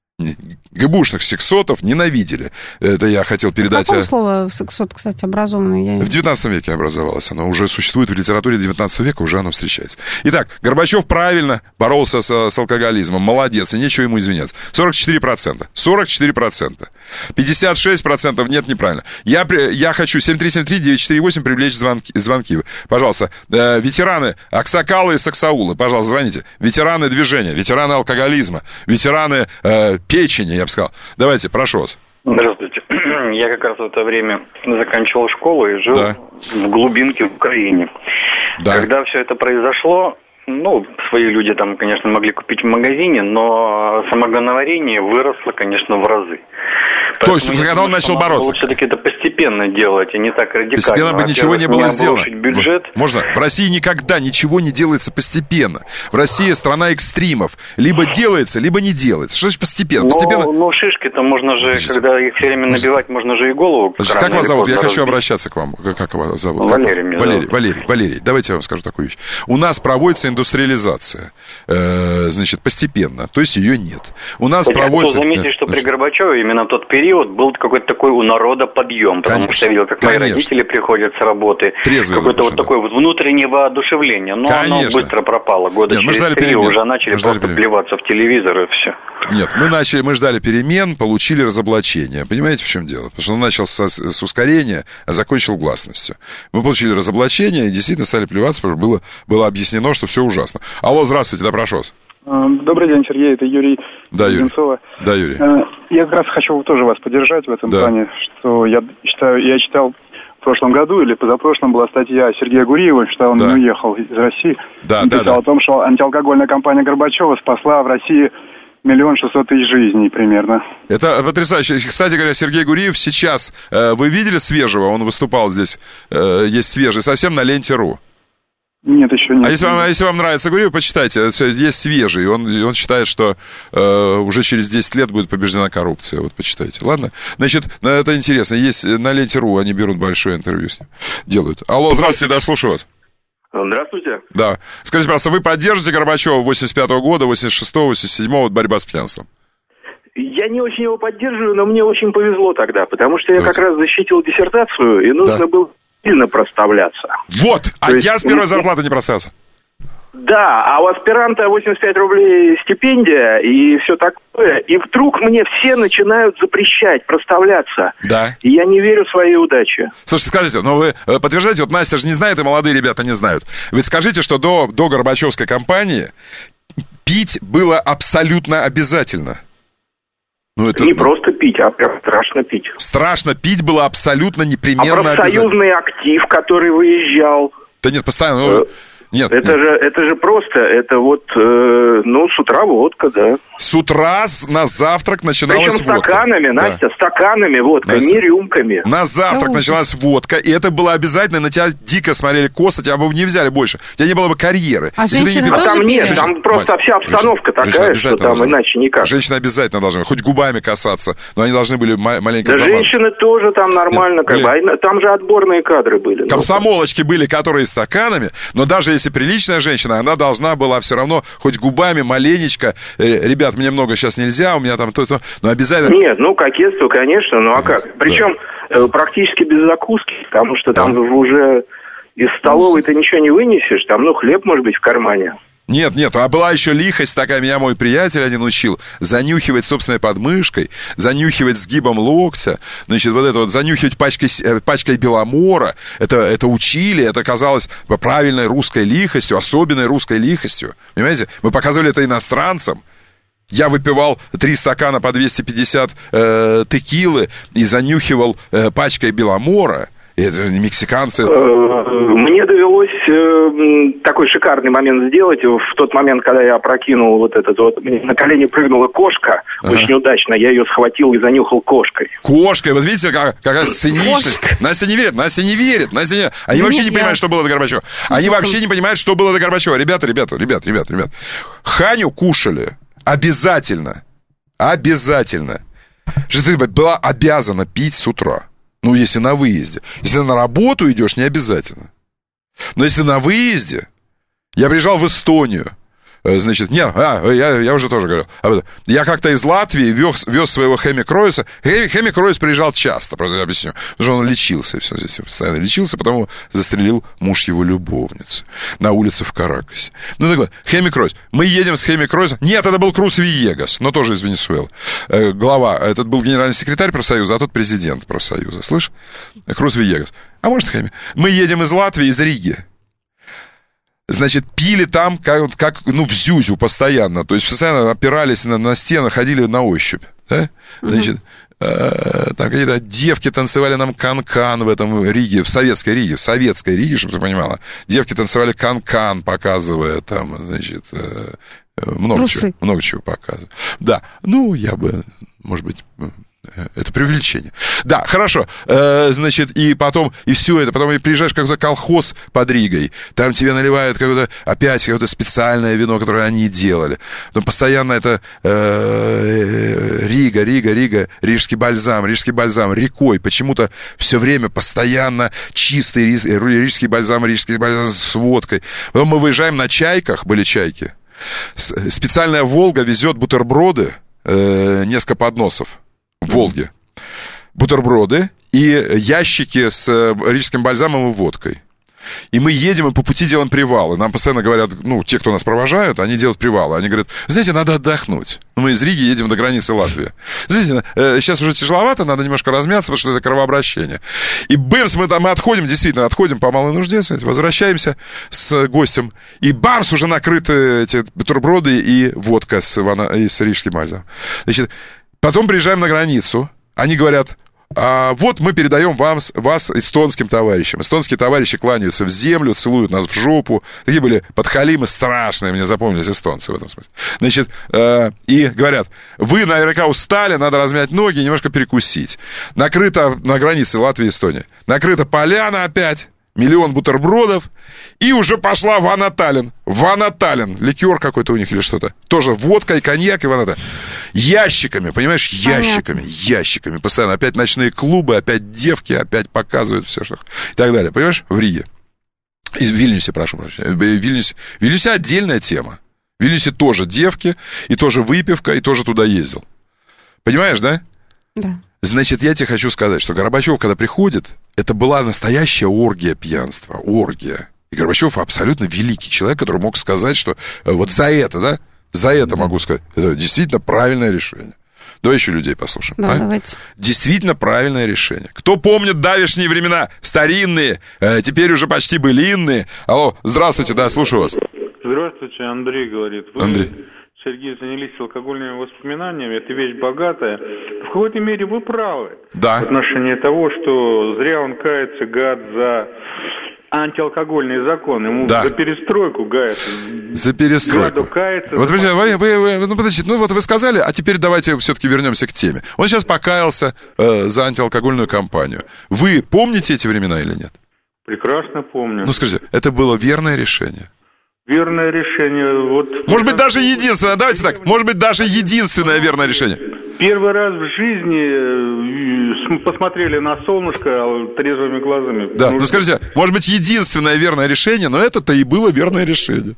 Гэбушных сексотов ненавидели. Это я хотел передать... Какое слово сексот, кстати, образованное? Я... В девятнадцатом веке образовалось оно. Уже существует в литературе девятнадцатого века, уже оно встречается. Итак, Горбачев правильно боролся с, с алкоголизмом. Молодец, и нечего ему извиняться. сорок четыре процента. сорок четыре процента. пятьдесят шесть процентов нет, неправильно. Я, я хочу семь три семь три девять четыре восемь привлечь звонки. звонки. Пожалуйста, э, ветераны Аксакалы и Саксаулы, пожалуйста, звоните. Ветераны движения, ветераны алкоголизма, ветераны... Э, печени, я бы сказал. Давайте, прошу вас. Здравствуйте. Я как раз в это время заканчивал школу и жил да. в глубинке в Украине. Да. Когда все это произошло, ну, свои люди там, конечно, могли купить в магазине, но самогоноварение выросло, конечно, в разы. То есть, когда думаю, он начал бороться? Все-таки это постепенно делать, и не так радикально. Постепенно бы ничего не было сделано. Бюджет. Можно? В России никогда ничего не делается постепенно. В России страна экстримов. Либо делается, либо не делается. Что значит постепенно? постепенно... Ну, ну шишки-то можно же, Подождите. когда их все время набивать, можно же и голову. Подождите, как вас зовут? Я хочу разбить. обращаться к вам. Как вас зовут? Валерий, как вас? Валерий, Валерий, Валерий. Давайте я вам скажу такую вещь. У нас проводится индустриализация. Э, значит, постепенно. То есть ее нет. У нас Хотя проводится... Заметьте, что при Горбачеве именно в тот период был какой-то такой у народа подъем, потому конечно, что я видел, как конечно. мои родители приходят с работы, Трезвый какое-то вот такое вот внутреннее воодушевление, но конечно. оно быстро пропало, года Нет, через три перемен. уже начали просто перемен. плеваться в телевизор и все. Нет, мы начали, мы ждали перемен, получили разоблачение, понимаете, в чем дело? Потому что он начал с, с ускорения, а закончил гласностью. Мы получили разоблачение и действительно стали плеваться, потому что было, было объяснено, что все ужасно. Алло, здравствуйте, да, прошу вас. Добрый день, Сергей, это Юрий да, Юрий. Да, Юрий. Я как раз хочу тоже вас поддержать в этом да. плане, что я читаю, я читал в прошлом году или позапрошлом была статья Сергея Гуриева, что он да. не уехал из России. Да, он да, писал да. о том, что антиалкогольная кампания Горбачева спасла в России Миллион шестьсот тысяч жизней примерно. Это потрясающе. Кстати говоря, Сергей Гуриев сейчас... Э, вы видели свежего? Он выступал здесь. Э, есть свежий, совсем на ленте.ру. Нет, еще нет. А если вам, если вам нравится Гуриев, почитайте. Есть свежий. Он, он считает, что э, уже через десять лет будет побеждена коррупция. Вот почитайте. Ладно? Значит, это интересно. Есть на ленте.ру, они берут большое интервью с ним. Делают. Алло, здравствуйте, да, слушаю вас. Здравствуйте. Да. Скажите, пожалуйста, вы поддержите Горбачева восемьдесят пятого года, восемьдесят шестого, восемьдесят седьмого, вот борьба с пьянством? Я не очень его поддерживаю, но мне очень повезло тогда, потому что я Давайте. как раз защитил диссертацию, и нужно да. было сильно проставляться. Вот, а То я есть... с первой зарплаты не проставился. Да, а у аспиранта восемьдесят пять рублей стипендия и все такое. И вдруг мне все начинают запрещать проставляться. Да. И я не верю в свои удачи. Слушайте, скажите, но вы подтверждаете, вот Настя же не знает, и молодые ребята не знают. Вы скажите, что до, до Горбачевской кампании пить было абсолютно обязательно. Ну, это, не ну... просто пить, а прям страшно пить. Страшно пить было абсолютно непременно обязательно. А профсоюзный актив, который выезжал... Да нет, постоянно... Ну... Нет, это, нет. Же, это же просто, это вот, э, ну, с утра водка, да. С утра на завтрак начиналась Причем водка. стаканами, да. Настя, стаканами водка, Настя. не рюмками. На завтрак да началась водка, и это было обязательно, на тебя дико смотрели косо, тебя бы не взяли больше. У тебя не было бы карьеры. А женщины тоже там нет, пили? там просто Мать, вся обстановка женщина, такая, женщина что там должна. иначе никак. Женщины обязательно должны, хоть губами касаться, но они должны были маленько да замазать. женщины тоже там нормально, нет, как были... бы, там же отборные кадры были. Комсомолочки были, которые стаканами, но даже если приличная женщина, она должна была все равно хоть губами маленечко, э, ребят, мне много сейчас нельзя, у меня там то-то, но обязательно... Нет, ну, кокетство, конечно, ну, а как? Причем да. э, практически без закуски, потому что там да. уже из столовой ты ничего не вынесешь, там, ну, хлеб, может быть, в кармане. Нет, нет, а была еще лихость такая, меня мой приятель один учил, занюхивать собственной подмышкой, занюхивать сгибом локтя, значит, вот это вот, занюхивать пачкой, пачкой беломора, это, это учили, это казалось правильной русской лихостью, особенной русской лихостью, понимаете? Мы показывали это иностранцам. Я выпивал три стакана по двести пятьдесят э, текилы и занюхивал э, пачкой беломора. Это же не мексиканцы. Мне довелось э, такой шикарный момент сделать. В тот момент, когда я опрокинул вот этот вот... Мне на колени прыгнула кошка. Ага. Очень удачно. Я ее схватил и занюхал кошкой. Кошкой? Вот видите, как, какая сценичность. Настя не верит, Настя не верит. Настя не... Они да вообще нет, не я... понимают, что было до Горбачева. Они Чувствую. вообще не понимают, что было до Горбачева. Ребята, ребята, ребята, ребята, ребята. Ханю кушали обязательно. Обязательно. Что ты была обязана пить с утра. Ну, если на выезде. Если на работу идешь, не обязательно. Но если на выезде... Я приезжал в Эстонию. Значит, нет, а, я, я уже тоже говорил. Я как-то из Латвии вез, вез своего Хеми Кройса. Хеми, Хеми Кройс приезжал часто, просто я объясню. Потому что он лечился, все здесь постоянно лечился, потому застрелил муж его любовницы на улице в Каракасе. Ну, так вот, Хеми Кройс. Мы едем с Хеми Кройсом. Нет, это был Крус Виегас, но тоже из Венесуэлы. Глава, этот был генеральный секретарь профсоюза, а тот президент профсоюза. Слышь? Крус Виегас. А может, Хеми? Мы едем из Латвии, из Риги. Значит, пили там, как, как ну, в зюзю постоянно. То есть, постоянно опирались на, на стены, ходили на ощупь. Да? Значит, mm-hmm. э, там какие-то девки танцевали нам кан-кан в этом Риге, в советской Риге, в советской Риге, чтобы ты понимала. Девки танцевали кан-кан, показывая там, значит, э, много, чего, много чего показывая. Да, ну, я бы, может быть... Это преувеличение. Да, хорошо. Э, значит, и потом, и все это, потом и приезжаешь в какой-то колхоз под Ригой, там тебе наливают какое-то, опять какое-то специальное вино, которое они делали. Потом постоянно это э, Рига, Рига, Рига, рижский бальзам, рижский бальзам, рекой. Почему-то все время постоянно чистый риж, рижский бальзам, рижский бальзам с водкой. Потом мы выезжаем на чайках, были чайки. Специальная «Волга» везет бутерброды, э, несколько подносов. В Волге. Бутерброды и ящики с рижским бальзамом и водкой. И мы едем, и по пути делаем привалы. Нам постоянно говорят, ну, те, кто нас провожают, они делают привалы. Они говорят, знаете, надо отдохнуть. Мы из Риги едем до границы Латвии. Знаете, сейчас уже тяжеловато, надо немножко размяться, потому что это кровообращение. И бэмс, мы там мы отходим, действительно, отходим по малой нужде, возвращаемся с гостем. И бамс, уже накрыты эти бутерброды и водка с, и с рижским бальзамом. Значит, потом приезжаем на границу. Они говорят, а, вот мы передаем вам, вас эстонским товарищам. Эстонские товарищи кланяются в землю, целуют нас в жопу. Такие были подхалимы страшные, мне запомнились эстонцы в этом смысле. Значит, э, и говорят, вы наверняка устали, надо размять ноги и немножко перекусить. Накрыто на границе Латвии и Эстонии. Накрыта поляна опять. Миллион бутербродов, и уже пошла Вана Таллин. Вана Таллин, ликер какой-то у них или что-то. Тоже водка и коньяк и Вана Таллин. Ящиками, понимаешь, ящиками, Понятно. ящиками. Постоянно опять ночные клубы, опять девки, опять показывают все, что... И так далее, понимаешь, в Риге. И в Вильнюсе, прошу прощения. В Вильнюсе, в Вильнюсе отдельная тема. В Вильнюсе тоже девки, и тоже выпивка, и тоже туда ездил. Понимаешь, да? Да. Значит, я тебе хочу сказать, что Горбачев, когда приходит, это была настоящая оргия пьянства, оргия. И Горбачев абсолютно великий человек, который мог сказать, что вот за это, да, за это могу сказать, это действительно правильное решение. Давай еще людей послушаем. Да, а? давайте. Действительно правильное решение. Кто помнит давешние времена, старинные, э, теперь уже почти былинные. Алло, здравствуйте, да, слушаю вас. Здравствуйте, Андрей говорит. Вы... Андрей. Сергей, занялись алкогольными воспоминаниями, это вещь богатая. В какой-то мере вы правы. Да. В отношении того, что зря он кается, гад, за антиалкогольный закон. Ему да. за перестройку гается. За перестройку. Кается, вот, за... друзья, вы, вы, вы, ну, подождите, ну вот вы сказали, а теперь давайте все-таки вернемся к теме. Он сейчас покаялся э, за антиалкогольную кампанию. Вы помните эти времена или нет? Прекрасно помню. Ну, скажите, это было верное решение? Верное решение. Вот, может быть, даже единственное, давайте так, может быть, даже единственное верное решение. Первый раз в жизни посмотрели на солнышко трезвыми глазами. Да, ну скажите, может быть, единственное верное решение, но это-то и было верное решение.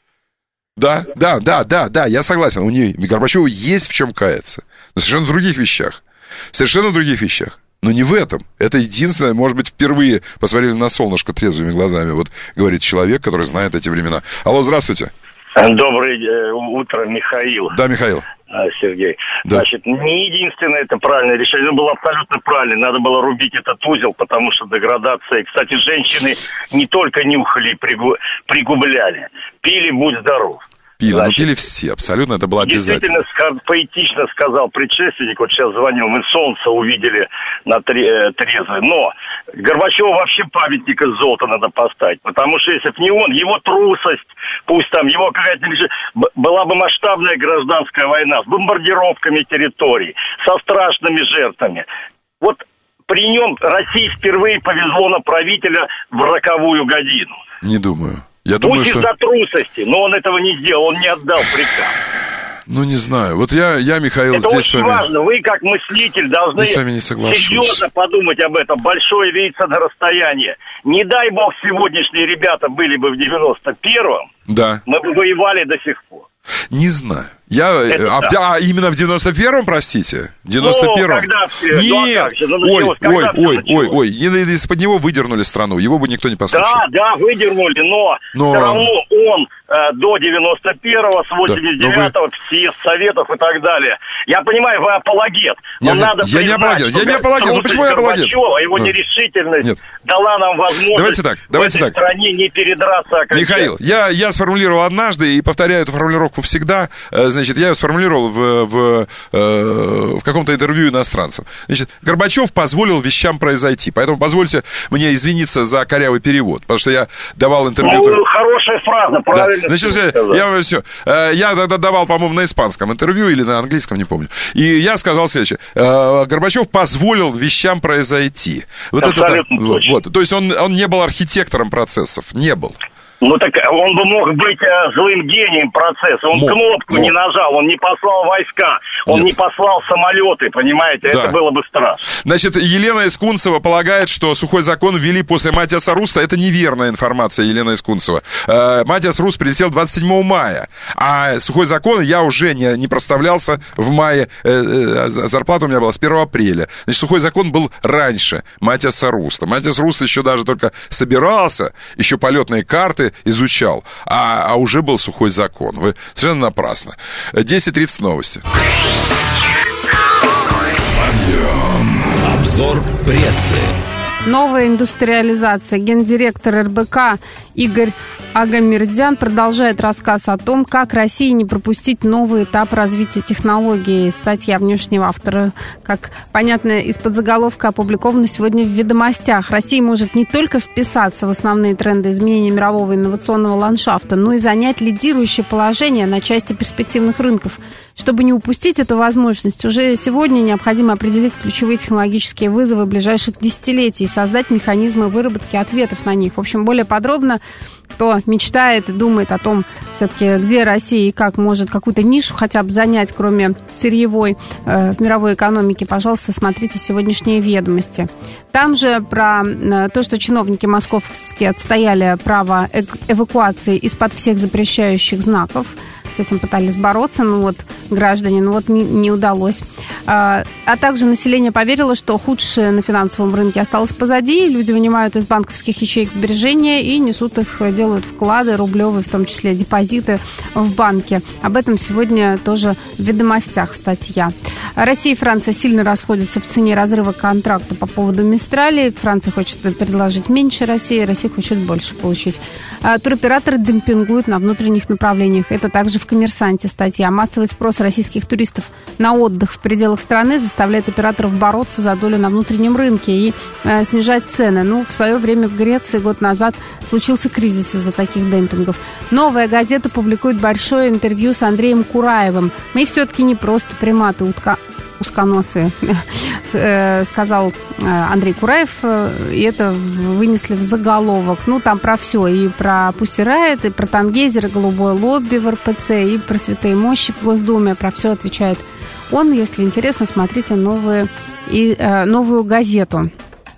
Да, да, да, да, да, я согласен, у нее, Горбачеву есть в чем каяться, но совершенно в других вещах, совершенно в других вещах. Но не в этом. Это единственное, может быть, впервые посмотрели на солнышко трезвыми глазами. Вот говорит человек, который знает эти времена. Алло, здравствуйте. Доброе э, утро, Михаил. Да, Михаил. Сергей. Да. Значит, не единственное это правильное решение, но было абсолютно правильно. Надо было рубить этот узел, потому что деградация... Кстати, женщины не только нюхали, пригу... пригубляли. Пили, будь здоров. Пили, ну пили все, абсолютно, это было обязательно. Действительно, поэтично сказал предшественник, вот сейчас звонил, мы солнце увидели на трезвое. Но Горбачеву вообще памятник из золота надо поставить, потому что если бы не он, его трусость, пусть там, его какая-то... Была бы масштабная гражданская война с бомбардировками территорий, со страшными жертвами. Вот при нем России впервые повезло на правителя в роковую годину. Не думаю. Я думаю, Пусть что... из-за трусости, но он этого не сделал, он не отдал приказ. Ну, не знаю. Вот я, я Михаил, это здесь с вами... Это очень важно. Вы, как мыслитель, должны с вами не соглашусь. серьезно подумать об этом. Большое видится на расстоянии. Не дай бог, сегодняшние ребята были бы в девяносто первом, да. мы бы воевали до сих пор. Не знаю. Я, а, да. а именно в девяносто первом, простите? В девяносто первом? Ну, когда все... Нет! Ну, ой, ой, ой, ой, началось? ой. Из-под него выдернули страну. Его бы никто не послушал. Да, да, выдернули, но, но... все равно он э, до девяносто первого, с восемьдесят девятого, да, вы... съезд советов и так далее. Я понимаю, вы апологет, но я, надо я признать, не апологет, я не апологет. Ну почему я апологет? Его ну. нерешительность Нет. дала нам возможность давайте так, давайте в этой так. стране не передраться окончательно. Михаил, я, я сформулировал однажды и повторяю эту формулировку всегда. Значит, я ее сформулировал в, в, в каком-то интервью иностранцев. Значит, Горбачев позволил вещам произойти. Поэтому позвольте мне извиниться за корявый перевод, потому что я давал интервью... Ну, хорошая фраза, правильно. Да. Значит, я, все, я тогда давал, по-моему, на испанском интервью или на английском, не помню. И я сказал следующее. Горбачев позволил вещам произойти. Вот абсолютно это, точно. Вот, то есть он, он не был архитектором процессов, не был. Ну так он бы мог быть э, злым гением процесса. Он мог, кнопку мог. не нажал, он не послал войска, он Нет. не послал самолеты, понимаете? Да. Это было бы страшно. Значит, Елена Искунцева полагает, что сухой закон ввели после Матиаса Руста. Это неверная информация, Елена Искунцева. Э, Матиас Руст прилетел двадцать седьмого мая, а сухой закон я уже не, не проставлялся в мае. Э, э, зарплата у меня была с первого апреля. Значит, сухой закон был раньше Матиаса Руста. Матиас Руст еще даже только собирался, еще полетные карты изучал, а, а уже был сухой закон. Вы совершенно напрасно. десять тридцать новости. Обзор прессы. Новая индустриализация. Гендиректор эр бэ ка Игорь Агамирзян продолжает рассказ о том, как России не пропустить новый этап развития технологий. Статья внешнего автора, как понятно, из-под заголовка опубликована сегодня в «Ведомостях». Россия может не только вписаться в основные тренды изменения мирового инновационного ландшафта, но и занять лидирующее положение на части перспективных рынков. Чтобы не упустить эту возможность, уже сегодня необходимо определить ключевые технологические вызовы ближайших десятилетий и создать механизмы выработки ответов на них. В общем, более подробно, кто мечтает и думает о том, все-таки, где Россия и как может какую-то нишу хотя бы занять, кроме сырьевой, э, в мировой экономике, пожалуйста, смотрите сегодняшние «Ведомости». Там же про э, то, что чиновники московские отстояли право эвакуации из-под всех запрещающих знаков. С этим пытались бороться, но вот граждане, ну вот не, не удалось. А, а также население поверило, что худшее на финансовом рынке осталось позади. Люди вынимают из банковских ячеек сбережения и несут их, делают вклады рублевые, в том числе депозиты в банке. Об этом сегодня тоже в «Ведомостях» статья. Россия и Франция сильно расходятся в цене разрыва контракта по поводу «Мистрали». Франция хочет предложить меньше России, Россия хочет больше получить. А, туроператоры демпингуют на внутренних направлениях. Это также в «Коммерсанте» статья. Массовый спрос российских туристов на отдых в пределах страны заставляет операторов бороться за долю на внутреннем рынке и э, снижать цены. Ну, в свое время в Греции год назад случился кризис из-за таких демпингов. «Новая газета» публикует большое интервью с Андреем Кураевым. Мы все-таки не просто приматы, утка... узконосые, сказал Андрей Кураев, и это вынесли в заголовок. Ну, там про все, и про Пусси Райт, и про Тангейзер, и голубое лобби в эр пэ цэ, и про святые мощи в Госдуме, про все отвечает он. Если интересно, смотрите новые, и, новую газету.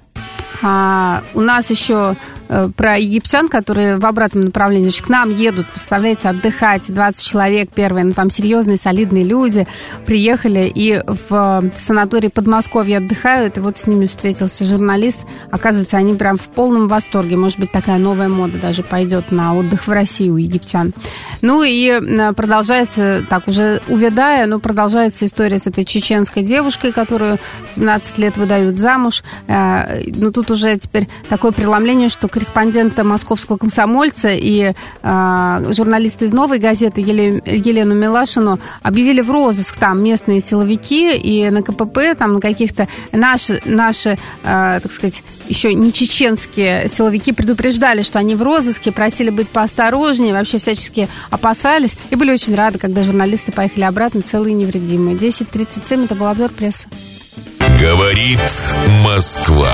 А, у нас еще э, про египтян, которые в обратном направлении, значит, к нам едут, представляете, отдыхать, двадцать человек первые, ну там серьезные, солидные люди приехали и в санатории Подмосковья отдыхают, и вот с ними встретился журналист. Оказывается, они прям в полном восторге. Может быть, такая новая мода даже пойдет на отдых в Россию у египтян. Ну и продолжается, так уже увядая, но продолжается история с этой чеченской девушкой, которую в семнадцать лет выдают замуж. Э, ну тут уже теперь такое преломление, что корреспондента московского «Комсомольца» и э, журналисты из «Новой газеты» Еле, Елену Милашину объявили в розыск там местные силовики, и на ка пэ пэ, там на каких-то наши, наши э, так сказать, еще не чеченские силовики предупреждали, что они в розыске, просили быть поосторожнее, вообще всячески опасались, и были очень рады, когда журналисты поехали обратно целые и невредимые. десять тридцать семь, это был обзор прессы. Говорит Москва.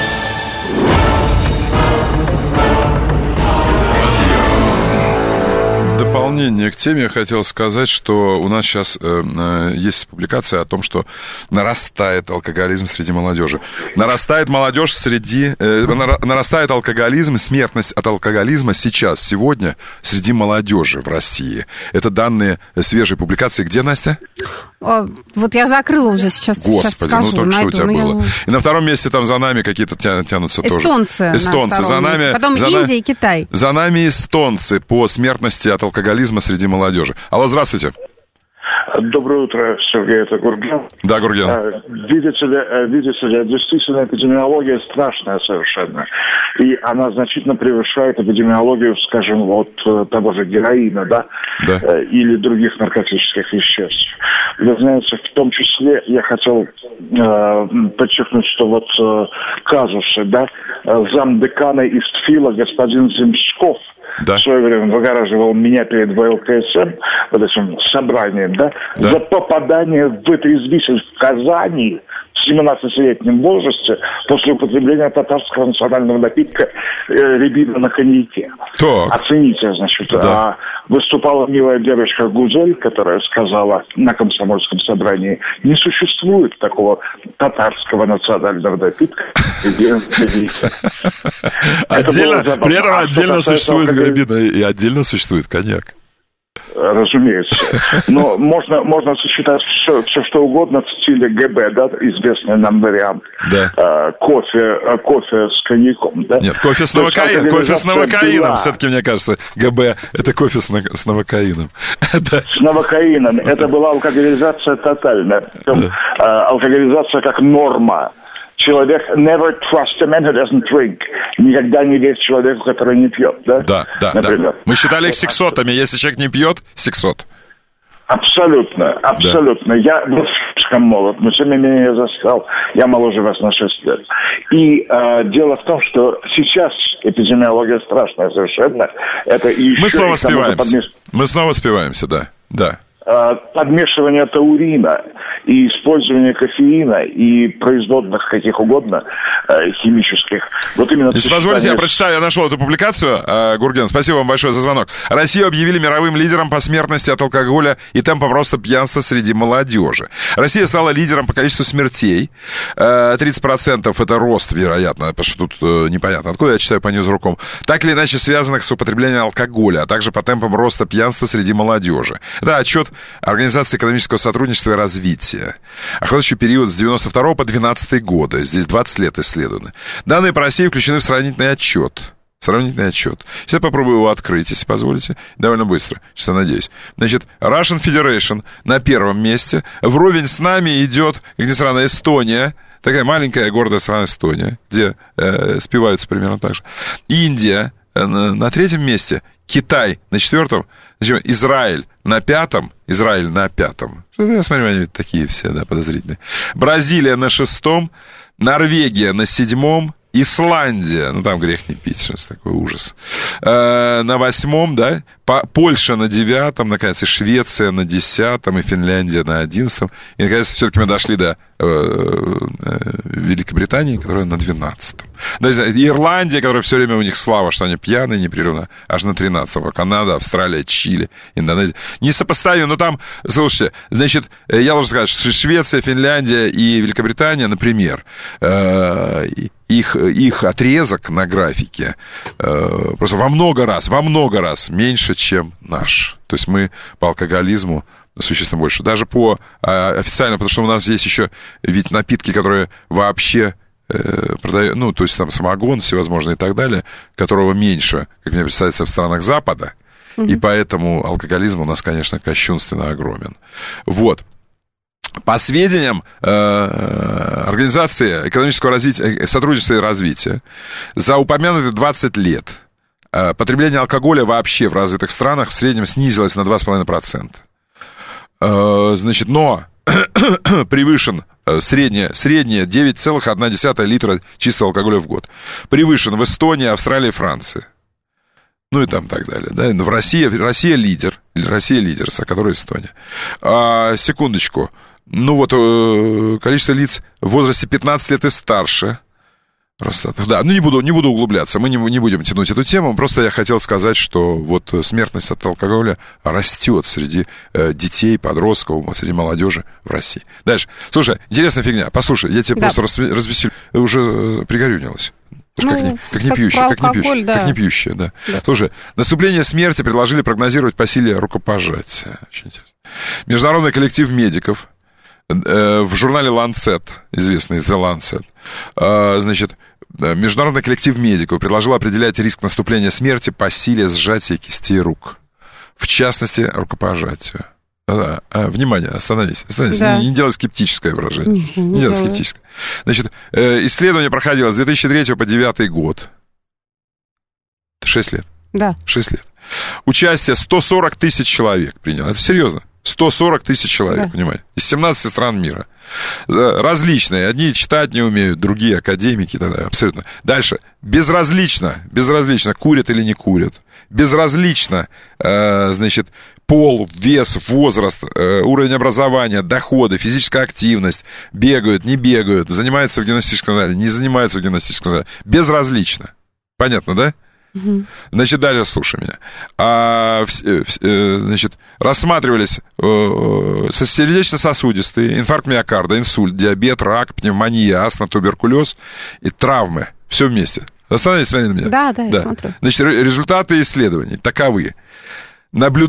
Дополнение к теме я хотел сказать, что у нас сейчас э, э, есть публикация о том, что нарастает алкоголизм среди молодежи. Нарастает молодежь среди... Э, нарастает алкоголизм, смертность от алкоголизма сейчас, сегодня, среди молодежи в России. Это данные свежей публикации. Где, Настя? О, вот я закрыла уже сейчас. Господи, сейчас скажу, ну только что у тебя было. Я... И на втором месте там за нами какие-то тя- тянутся эстонцы тоже. Эстонцы. За нами, месте. Потом за Индия на... и Китай. За нами эстонцы по смертности от алкоголизма среди молодежи. Алло, здравствуйте. Доброе утро, Сергей, это Гурген. Да, Гурген. Видите ли, видите ли, действительно, эпидемиология страшная совершенно. И она значительно превышает эпидемиологию, скажем, вот того же героина, да, да. или других наркотических веществ. Вы знаете, в том числе я хотел э, подчеркнуть, что вот э, казусы, да, замдекана из ТФИЛа господин Земсков, да. В свое время выгораживал меня перед вэ эл ка эс эм, вот этим собранием, да, да. за попадание в вытрезвитель в Казани в семнадцатилетнем возрасте после употребления татарского национального напитка э, рябина на коньяке. Так. Оцените, значит. Да. А, выступала милая девочка Гузель, которая сказала на комсомольском собрании, не существует такого татарского национального напитка. Отдельно, при этом отдельно существует рябина и отдельно существует коньяк. Разумеется. Но можно, можно сочетать все, все, что угодно в стиле гэ бэ, да, известный нам вариант. Да. А, кофе, кофе с коньяком, да. Нет, кофе с новокаином. Кофе с новокаином, все-таки, мне кажется, гэ бэ – это кофе с, с новокаином. С новокаином. Это была алкоголизация тотальная. Причем, алкоголизация как норма. человек never trust a man who doesn't drink. Никогда не верь человеку, который не пьет, да? Да, да, например. Да. Мы считали их сексотами. Если человек не пьет, сексот. Абсолютно, абсолютно. Да. Я был слишком молод, но тем не менее я застал. Я моложе вас на шесть лет. И э, дело в том, что сейчас эпидемиология страшная совершенно. Это и Мы снова спиваемся. Подмеш... Мы снова спиваемся, да, да. Подмешивание таурина и использование кофеина и производных каких угодно химических. Вот именно. Если позволите, я прочитаю, я нашел эту публикацию. Гурген, спасибо вам большое за звонок. Россию объявили мировым лидером по смертности от алкоголя и темпам роста пьянства среди молодежи. Россия стала лидером по количеству смертей. тридцать процентов это рост, вероятно, потому что тут непонятно, откуда я читаю по Ньюзрукам. Так или иначе связанных с употреблением алкоголя, а также по темпам роста пьянства среди молодежи. Это отчет Организации экономического сотрудничества и развития. Охватывающий период с девяносто второго по двенадцатый годы. Здесь двадцать лет исследованы. Данные по России включены в сравнительный отчет. Сравнительный отчет. Сейчас я попробую его открыть, если позволите. Довольно быстро. Сейчас я надеюсь. Значит, Russian Federation на первом месте. Вровень с нами идет, как ни странно, Эстония. Такая маленькая гордая страна Эстония, где э, спиваются примерно так же. Индия э, на, на третьем месте. Китай на четвертом. Значит, Израиль на пятом. Израиль на пятом. Я смотрю, они такие все, да, подозрительные. Бразилия на шестом. Норвегия на седьмом. Исландия, ну там грех не пить, что такой ужас. Э, на восьмом, да, Польша на девятом, наконец, и Швеция на десятом, и Финляндия на одиннадцатом. И, наконец, все-таки мы дошли до э, э, Великобритании, которая на двенадцатом. Ирландия, которая все время у них слава, что они пьяные непрерывно, аж на тринадцатом. Канада, Австралия, Чили, Индонезия. Несопоставимо, но там, слушайте, значит, я должен сказать, что Швеция, Финляндия и Великобритания, например, э, их, их отрезок на графике э, просто во много раз, во много раз меньше, чем наш. То есть мы по алкоголизму существенно больше. Даже по э, официально, потому что у нас есть еще ведь напитки, которые вообще э, продают, ну, то есть там самогон всевозможный и так далее, которого меньше, как мне представляется, в странах Запада. Mm-hmm. И поэтому алкоголизм у нас, конечно, кощунственно огромен. Вот. По сведениям э, Организации экономического развития, сотрудничества и развития, за упомянутые двадцать лет э, потребление алкоголя вообще в развитых странах в среднем снизилось на два с половиной процента. Э, значит, но превышен э, среднее, среднее девять целых одна десятая литра чистого алкоголя в год. Превышен в Эстонии, Австралии, Франции. Ну и там так далее. Да? В России, Россия лидер. Россия лидер, а который Эстония. А, секундочку. Ну вот, э, количество лиц в возрасте пятнадцать лет и старше. Росстатов. Да, ну не буду, не буду углубляться, мы не, не будем тянуть эту тему. Просто я хотел сказать, что вот смертность от алкоголя растет среди э, детей, подростков, среди молодежи в России. Дальше. Слушай, интересная фигня. Послушай, я тебя да. просто развеселю. Уже пригорюнилась. Ну, как, не, как, не как, пьющая, как, алкоголь, не пьющая, да. как не пьющая, да. да. Слушай, наступление смерти предложили прогнозировать по силе рукопожатия. Очень интересно. Международный коллектив медиков э, в журнале Lancet, известный The Lancet, э, значит, международный коллектив медиков предложил определять риск наступления смерти по силе сжатия кистей рук. В частности, рукопожатию. А, а, внимание, остановись, остановись. Да. Не, не делай скептическое выражение. Не, не, не делай скептическое. Значит, э, исследование проходило с две тысячи третьего по две тысячи девятый год. Шесть лет. Да. Шесть лет. Участие сто сорок тысяч человек приняло. Это серьезно. сто сорок тысяч человек, да. Понимаете? Из семнадцати стран мира. Различные. Одни читать не умеют, другие академики и так далее. Абсолютно. Дальше. Безразлично. Безразлично, курят или не курят. Безразлично, э, значит, пол, вес, возраст, э, уровень образования, доходы, физическая активность, бегают, не бегают, занимаются в гимнастическом зале, не занимаются в гимнастическом зале. Безразлично. Понятно, да? Угу. Значит, далее слушай меня. А, э, значит, рассматривались э, сердечно-сосудистые, инфаркт миокарда, инсульт, диабет, рак, пневмония, астма, туберкулез и травмы. Все вместе. Остановись, смотри на меня. Да, да, я да. смотрю. Значит, результаты исследований таковы.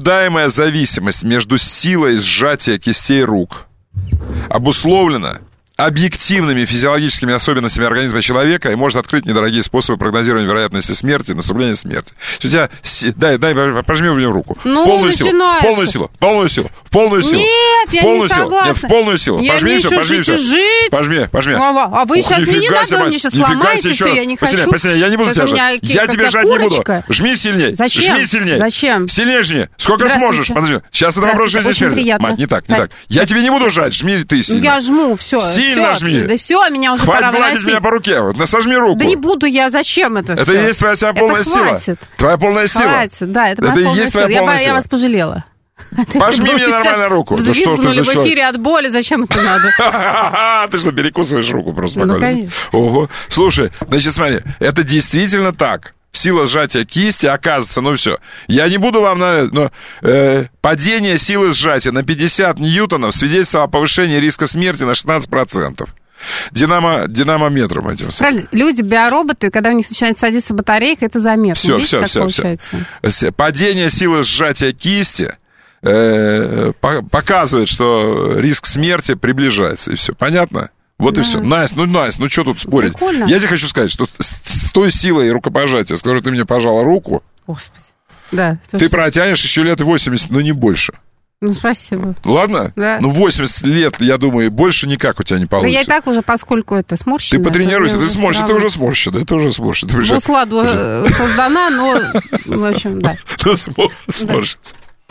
Наблюдаемая зависимость между силой сжатия кистей рук обусловлена объективными физиологическими особенностями организма человека и может открыть недорогие способы прогнозирования вероятности смерти, наступления смерти. У тебя... Дай, дай, пожми в нее руку. Ну, в полную силу. В полную силу. В полную силу. В полную силу. Нет, я полную не согласна. Силу. Нет, в полную силу. Я пожми не все, пожми все. Жить. Пожми, пожми. А, а вы сейчас мне не надо, вы мне сейчас сломаете все, я не хочу. Посильнее, я не буду тебя жать. Я тебе жать не буду. Жми сильнее. Зачем? Жми сильнее. Зачем? Сильнее жми. Сколько сможешь. Подожди. Сейчас это вопрос жизни и смерти. Мать, не так, не так. Я тебе не буду жать. Жми ты сильно. Я жму, все. Сильно жми. Да все, меня уже хватит гладить меня по руке. Вот, сожми руку. Да не буду я, зачем это Это все? и есть твоя вся полная это сила. Хватит. Твоя полная сила. Хватит, да, это, это моя полная есть сила. Твоя полная я, сила. я вас пожалела. Пожми мне нормально руку. Взвизгнули в эфире от боли, зачем это надо? Ты что, перекусываешь руку просто? Ну, конечно. Ого. Слушай, значит, смотри, это действительно так. Сила сжатия кисти, оказывается, ну все. Я не буду вам... Но, э, падение силы сжатия на пятьдесят ньютонов свидетельствовало о повышении риска смерти на шестнадцать процентов. Динамо, динамометром этим. Правильно. Люди, биороботы, когда у них начинает садиться батарейка, это заметно. Все, Видите, все, как все, получается? все. Падение силы сжатия кисти э, показывает, что риск смерти приближается. И все. Понятно? Вот да. И все. Настя, ну, Настя, ну что тут спорить? Прикольно. Я тебе хочу сказать, что с, с той силой рукопожатия, с которой ты мне пожала руку, Господи. Да, ты протянешь еще лет восемьдесят, но не больше. Ну, спасибо. Ладно? Да. Ну, восемьдесят лет, я думаю, больше никак у тебя не получится. Да я и так уже, поскольку это сморщено. Ты потренируйся, ты сможешь, ты уже сморщена, это уже сморщено. В усладу создана, но, в общем, да. Ну, сморщится.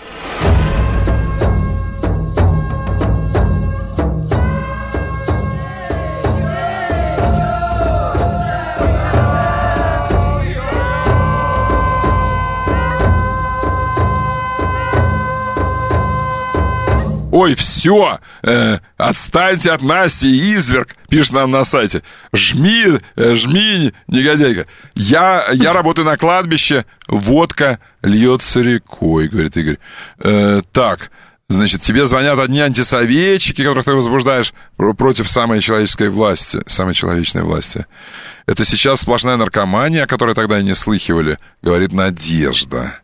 Ой, все, э, отстаньте от Насти, изверг, пишет нам на сайте. Жми, э, жми, негодяйка. Я, я работаю на кладбище, водка льется рекой, говорит Игорь. Э, так, значит, тебе звонят одни антисоветчики, которых ты возбуждаешь против самой человеческой власти, самой человечной власти. Это сейчас сплошная наркомания, о которой тогда и не слыхивали, говорит Надежда.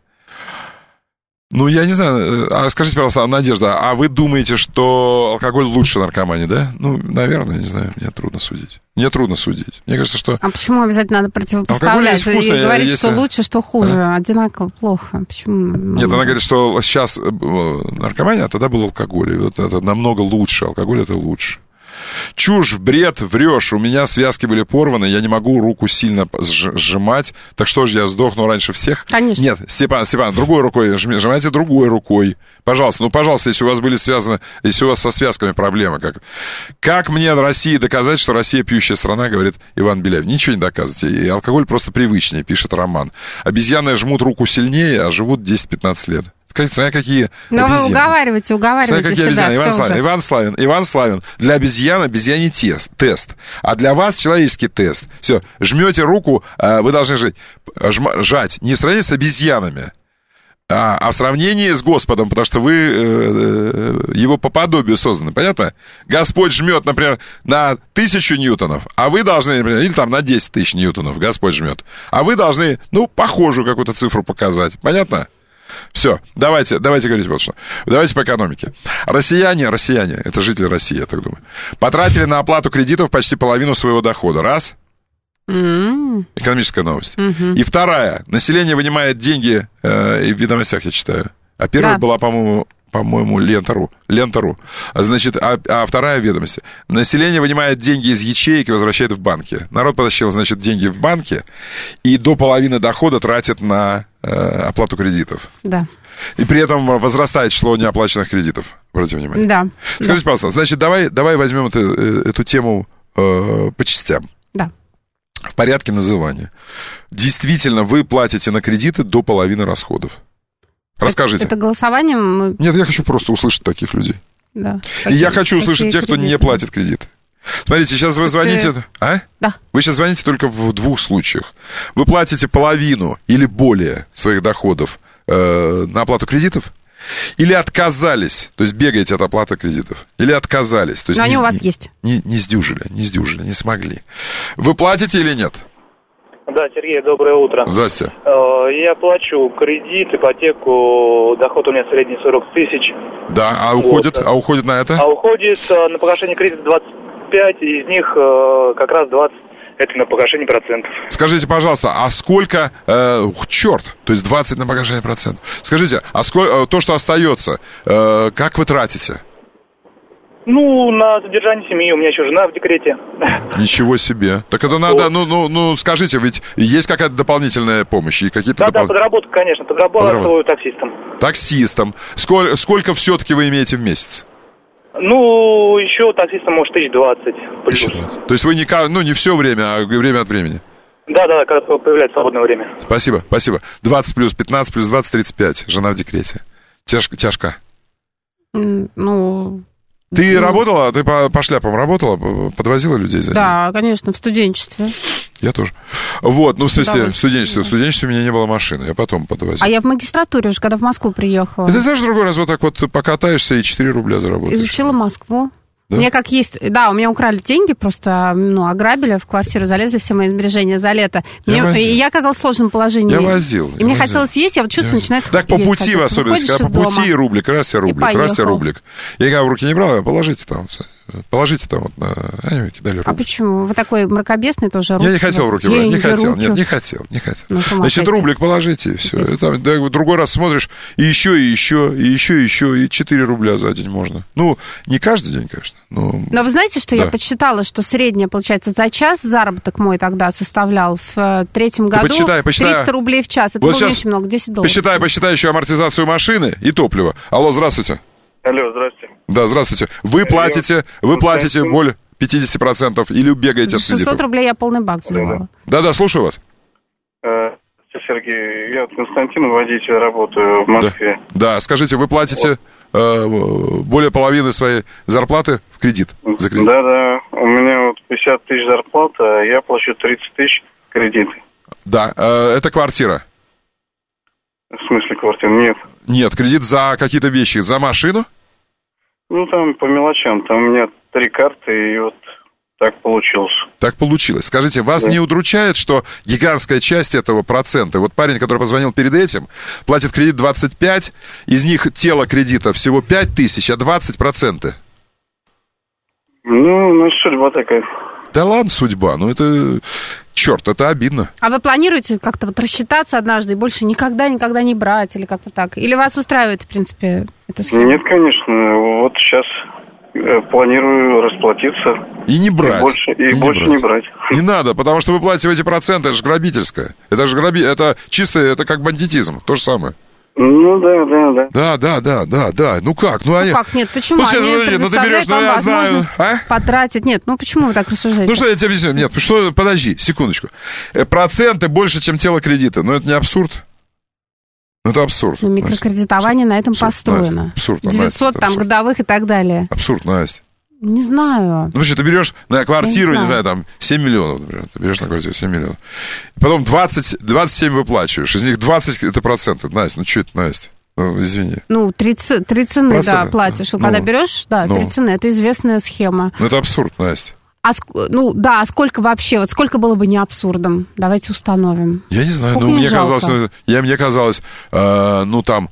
Ну, я не знаю, а скажите, пожалуйста, Надежда, а вы думаете, что алкоголь лучше наркомании, да? Ну, наверное, не знаю, мне трудно судить. Мне трудно судить. Мне кажется, что... А почему обязательно надо противопоставлять? Вкусно, и говорить, если... что лучше, что хуже? А? Одинаково плохо. Почему? Нет, она говорит, что сейчас наркомания, а тогда был алкоголь. И вот это намного лучше. Алкоголь это лучше. Чушь, бред, врешь. У меня связки были порваны, я не могу руку сильно сжимать. Так что же, я сдохну раньше всех? Конечно. Нет, Степан, Степан, другой рукой, сжимайте другой рукой. Пожалуйста, ну, пожалуйста, если у вас были связаны, если у вас со связками проблемы. Как, как мне в России доказать, что Россия пьющая страна, говорит Иван Беляев? Ничего не доказывайте. И алкоголь просто привычнее, пишет Роман. Обезьяны жмут руку сильнее, а живут десять-пятнадцать лет. Скажите, смотри, какие Ну, обезьяны. вы уговариваете, уговариваете смотри, какие себя. Обезьяны. Иван Славин, Иван Славин, Иван Славин. Для обезьян обезьяний тест, тест. А для вас человеческий тест. Все, жмете руку, вы должны жать, жать не в сравнении с обезьянами, а, а в сравнении с Господом, потому что вы э, его по подобию созданы. Понятно? Господь жмет, например, на тысячу ньютонов, а вы должны, например, или там на десять тысяч ньютонов Господь жмет. А вы должны, ну, похожую какую-то цифру показать. Понятно? Все, давайте, давайте говорить вот что. Давайте по экономике. Россияне, россияне, это жители России, я так думаю, потратили на оплату кредитов почти половину своего дохода. Раз. Mm-hmm. Экономическая новость. Mm-hmm. И вторая. Население вынимает деньги, э, и в ведомостях я читаю. А первая да. была, по-моему, по-моему, Лента.ру. Лента.ру. Значит, а, а вторая ведомость. Население вынимает деньги из ячеек и возвращает в банки. Народ потащил, значит, деньги в банки и до половины дохода тратит на э, оплату кредитов. Да. И при этом возрастает число неоплаченных кредитов. Обратите внимание. Да. Скажите, да. пожалуйста, значит, давай, давай возьмем эту, эту тему э, по частям. Да. В порядке называния. Действительно, вы платите на кредиты до половины расходов. Расскажите. Это, это голосованием? Мы... Нет, я хочу просто услышать таких людей. Да. И какие, я хочу услышать тех, кто не платит кредиты. Смотрите, сейчас вы звоните... Ты... А? Да. Вы сейчас звоните только в двух случаях. Вы платите половину или более своих доходов э, на оплату кредитов, или отказались, то есть бегаете от оплаты кредитов, или отказались. То есть Но не, они у вас не, есть. Не, не сдюжили, не сдюжили, не смогли. Вы платите или нет? Да, Сергей, доброе утро. Здрасте. Я плачу кредит, ипотеку, доход у меня средний сорок тысяч. Да, а уходит, вот. а уходит на это? А уходит на погашение кредита двадцать, пять, из них э, как раз двадцать это на погашение процентов. Скажите, пожалуйста, а сколько... Э, ух, черт, то есть двадцать на погашение процентов. Скажите, а сколько, то, что остается, э, как вы тратите? Ну, на содержание семьи. У меня еще жена в декрете. Ничего себе. Так это надо, ну, ну, ну, скажите, ведь есть какая-то дополнительная помощь? И какие-то Да, допол... да, подработка, конечно. Подрабатываю таксистом. Таксистом. Сколько, сколько все-таки вы имеете в месяц? Ну, еще таксистом, может, тысяч двадцать. Тысяч двадцать. То есть вы не, ну, не все время, а время от времени? Да, да, когда появляется свободное время. Спасибо, спасибо. двадцать плюс пятнадцать плюс двадцать, тридцать пять. Жена в декрете. Тяжко, тяжко. Ну... Ты ну... работала? Ты по, по шляпам работала? Подвозила людей за Да, ним? конечно, в студенчестве. Я тоже. Вот, ну, в смысле, в студенчестве. В студенчестве у меня не было машины, я потом подвозил. А я в магистратуре уже, когда в Москву приехала. И ты знаешь, другой раз вот так вот покатаешься и четыре рубля заработаешь. Изучила Москву. Да? У меня как есть... Да, у меня украли деньги, просто, ну, ограбили в квартиру, залезли все мои сбережения за лето. Я Мне, и я оказалась в сложном положении. Я возил. И я мне возил. хотелось есть, я вот чувствую, начинает... Так по пути в особенности, когда по пути и рублик, раз тебе рублик, раз тебе рублик. Я никогда в руки не брал, положите там, положите там вот на... Они кидали рублик. А почему? Вы такой мракобесный тоже руки? Я не хотел в руки брать, не хотел, нет, не хотел, не хотел. Ну, значит, рублик положите, и все. И там, да, другой раз смотришь, и еще, и еще, и еще, и еще, и четыре рубля за день можно. Ну, не каждый день, конечно, но... Но вы знаете, что да. я подсчитала, что средняя, получается, за час заработок мой тогда составлял в третьем году посчитай, посчитай. триста рублей в час. Это вот было не очень много, десять долларов. Посчитай, посчитай еще амортизацию машины и топливо. Алло, здравствуйте. Алло, здравствуйте. Да, здравствуйте. Вы платите, вы платите более пятьдесят процентов или бегаете от кредитов? шестьсот рублей я полный бак заливала. Да-да, слушаю вас. Сергей, я Константин, водитель, работаю в Москве. Да, да. Скажите, вы платите э, более половины своей зарплаты в кредит? За кредит? Да-да, у меня вот пятьдесят тысяч зарплата, я плачу тридцать тысяч кредиты. Да, э, это квартира? В смысле квартира? Нет. Нет, кредит за какие-то вещи, за машину? Ну, там по мелочам, там у меня три карты, и вот так получилось. Так получилось. Скажите, вас да. не удручает, что гигантская часть этого процента, вот парень, который позвонил перед этим, платит кредит двадцать пять, из них тело кредита всего пять тысяч, а двадцать процентов? Ну, ну, судьба такая. Да ладно, судьба, ну это... Черт, это обидно. А вы планируете как-то вот рассчитаться однажды и больше никогда-никогда не брать или как-то так? Или вас устраивает, в принципе, эта схема? Нет, конечно. Вот сейчас планирую расплатиться. И не брать. И больше, и и больше не, не брать. Не надо, потому что вы платите эти проценты, это же грабительское. Это же граби... это чистое, это как бандитизм, то же самое. Ну, да, да, да. Да, да, да, да, да. Ну как? Ну, ну они... как? Нет, почему? Ну, сейчас, они подожди, ну, ты берешь, ну, я знаю. А? Потратить. Нет, ну почему вы так рассуждаете? Ну, что я тебе объясню? Нет, что, подожди, секундочку. Проценты больше, чем тело кредита. Ну, это не абсурд? Ну, это абсурд. Ну, микрокредитование Настя. На этом абсурд, построено. Настя. Абсурд, девятьсот Настя, там абсурд. Годовых и так далее. Абсурд, Настя. Не знаю. Ну, вообще, ты берешь на квартиру, не, не знаю, там, семь миллионов, например. Ты берешь на квартиру семь миллионов. И потом двадцать, двадцать семь выплачиваешь. Из них двадцать это проценты. Настя, ну, что это, Настя? Ну, извини. Ну, три, три цены, проценты. Да, платишь. Ну, когда берешь, да, ну, три цены. Это известная схема. Ну, это абсурд, Настя. А, ну, да, а сколько вообще, вот сколько было бы не абсурдом? Давайте установим. Я не знаю, сколько ну, не мне жалко? казалось, я, мне казалось, э, ну, там,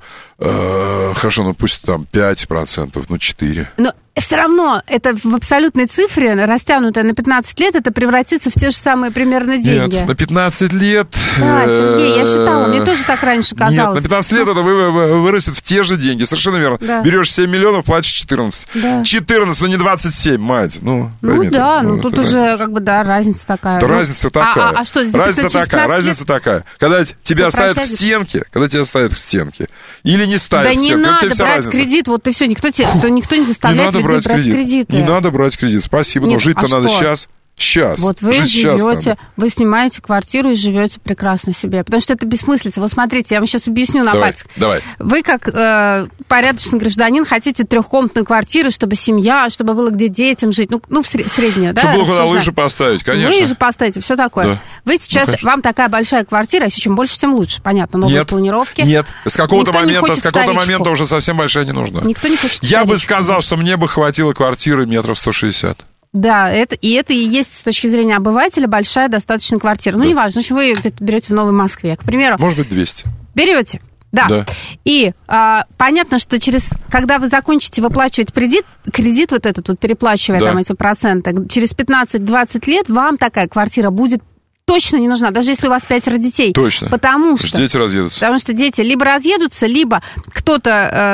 э, хорошо, ну, пусть там пять процентов, ну, четыре. Но все равно это в абсолютной цифре, растянутая на пятнадцать лет, это превратится в те же самые примерно деньги. Нет, на пятнадцать лет... Да, Сергей, я считала, мне тоже так раньше казалось. Нет, на пятнадцать лет это вы, вы, вырастет в те же деньги, совершенно верно. Да. Берешь семь миллионов, платишь четырнадцать. Да. четырнадцать, но не двадцать семь, мать. Ну, ну пойми, да, ну, ну тут уже разница. Как бы, да, разница такая. Да, ну, разница такая. А, а, а что, разница такая, разница такая. Когда тебя ставят к стенке, когда тебя ставят к стенке, или не ставят да к стенке. Да не надо брать разница. Кредит, вот и все, никто, тебе, никто не заставляет не людей брать, брать кредит. кредиты. Не надо брать кредит, спасибо, Нет, но жить-то а надо что? сейчас. Сейчас. Вот вы Жить живете, вы снимаете квартиру и живете прекрасно себе. Потому что это бессмыслица. Вот смотрите, я вам сейчас объясню на давай, пальцах. Давай. Вы, как э, порядочный гражданин, хотите трехкомнатную квартиру, чтобы семья, чтобы было где детям жить. Ну, ну в среднее, да? Чтобы было куда лыжи поставить, конечно. Лыжи поставите, все такое. Да. Вы сейчас, ну, вам такая большая квартира, если чем больше, тем лучше. Понятно, новые нет, планировки. Нет, с какого-то Никто момента, с какого-то момента уже совсем большая не нужна. Никто не хочет Я старичку. бы сказал, что мне бы хватило квартиры метров сто шестьдесят. Да, это, и это и есть с точки зрения обывателя большая достаточно квартира. Ну, да. неважно, что вы где-то берете в Новой Москве, к примеру. Может быть, двести. Берете Да. да. И а, понятно, что через, когда вы закончите выплачивать кредит, кредит вот этот вот, переплачивая да. там эти проценты, через пятнадцать-двадцать лет вам такая квартира будет точно не нужна, даже если у вас пятеро детей. Точно. Потому что... Дети разъедутся. Потому что дети либо разъедутся, либо кто-то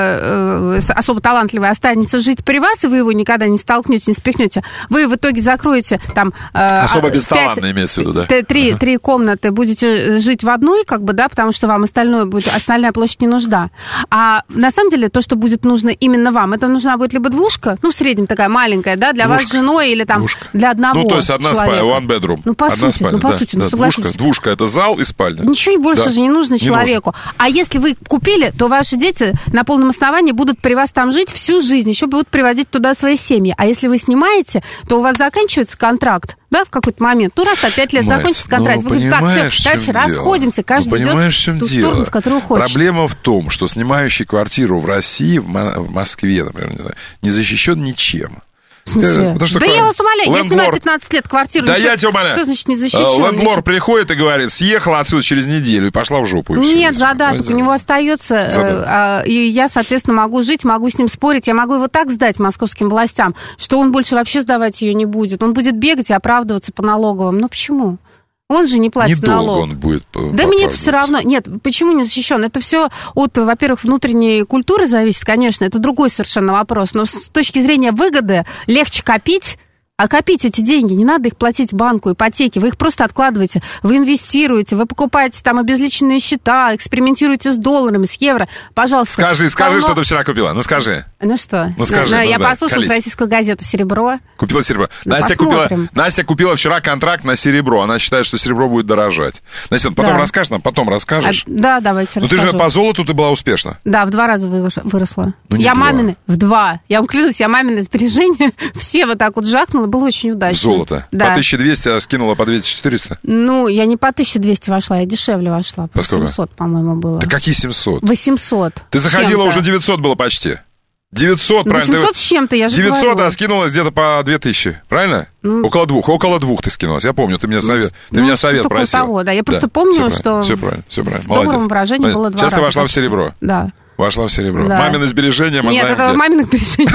э, э, особо талантливый останется жить при вас, и вы его никогда не столкнете, не спихнете. Вы в итоге закроете там... Э, особо бесталанный имеется в виду, да? Три, ага. три комнаты, будете жить в одной, как бы, да, потому что вам остальное будет, остальная площадь не нужна. А на самом деле то, что будет нужно именно вам, это нужна будет либо двушка, ну, в среднем такая маленькая, да, для двушка. вас с женой или там двушка. для одного Ну, то есть одна человека. спальня, one bedroom. Ну, по одна сути, спальня, ну, по да. сути, ну, да, двушка, двушка, это зал и спальня. Ничего больше да. же не нужно человеку. Не нужно. А если вы купили, то ваши дети на полном основании будут при вас там жить всю жизнь, еще будут приводить туда свои семьи. А если вы снимаете, то у вас заканчивается контракт, да, в какой-то момент. Ну, раз пять лет Мать, закончится контракт, ну, вы говорите, так, все, дальше дело? расходимся, каждый ну, идет в, в ту дело? сторону, в которую хочет. Проблема в том, что снимающий квартиру в России, в Москве, например, не знаю, не защищен ничем. В смысле? Да, что да я вас умоляю, лендлорд... я снимаю пятнадцать лет квартиру. Да ничего... я тебя умоляю. Что значит не защищен? Лендлорд приходит и говорит, съехала отсюда через неделю и пошла в жопу. Нет, задаток у него остается. Задаток. И я, соответственно, могу жить, могу с ним спорить. Я могу его так сдать московским властям, что он больше вообще сдавать ее не будет. Он будет бегать и оправдываться по налоговым. Ну почему? Он же не платит Недолго налог. он будет Да мне это все равно. Нет, почему не защищен? Это все от, во-первых, внутренней культуры зависит, конечно. Это другой совершенно вопрос. Но с точки зрения выгоды легче копить. А копить эти деньги, не надо их платить банку, ипотеки, вы их просто откладываете, вы инвестируете, вы покупаете там обезличенные счета, экспериментируете с долларами, с евро, пожалуйста. Скажи, скажи, полно... что ты вчера купила, ну скажи. Ну что? Ну скажи. Ну, ну, я да, послушала колись. российскую газету «Серебро». Купила серебро. Ну, Настя, купила, Настя купила вчера контракт на серебро, она считает, что серебро будет дорожать. Настя, потом да. расскажешь нам, потом расскажешь. А, да, давайте Ну расскажу. ты же по золоту ты была успешна. Да, в два раза выросла. Ну, я два. мамины, в два. Я вам клянусь, я мамины сбережения все вот так вот жахнула, было очень удачно. Золото. Да. По тысяча двести, а скинула по две тысячи четыреста? Ну, я не по тысяча двести вошла, я дешевле вошла. По семьсот, по-моему, было. Да какие семьсот? восемьсот. Ты заходила, уже девятьсот было почти. девятьсот, правильно? восемьсот с чем-то, я же девятьсот, говорю. а скинулась где-то по две тысячи, правильно? Ну, около двух, около двух ты скинулась, я помню, ты меня совет, ты ну, меня совет просил. Того, да. Я просто да, помню, все что все правильно, все правильно. в добром выражении было два Сейчас раза. ты вошла почти. в серебро. Да. Вошла в серебро. Да. Мамины сбережения мы Нет, знаем это где. маминых сбережений.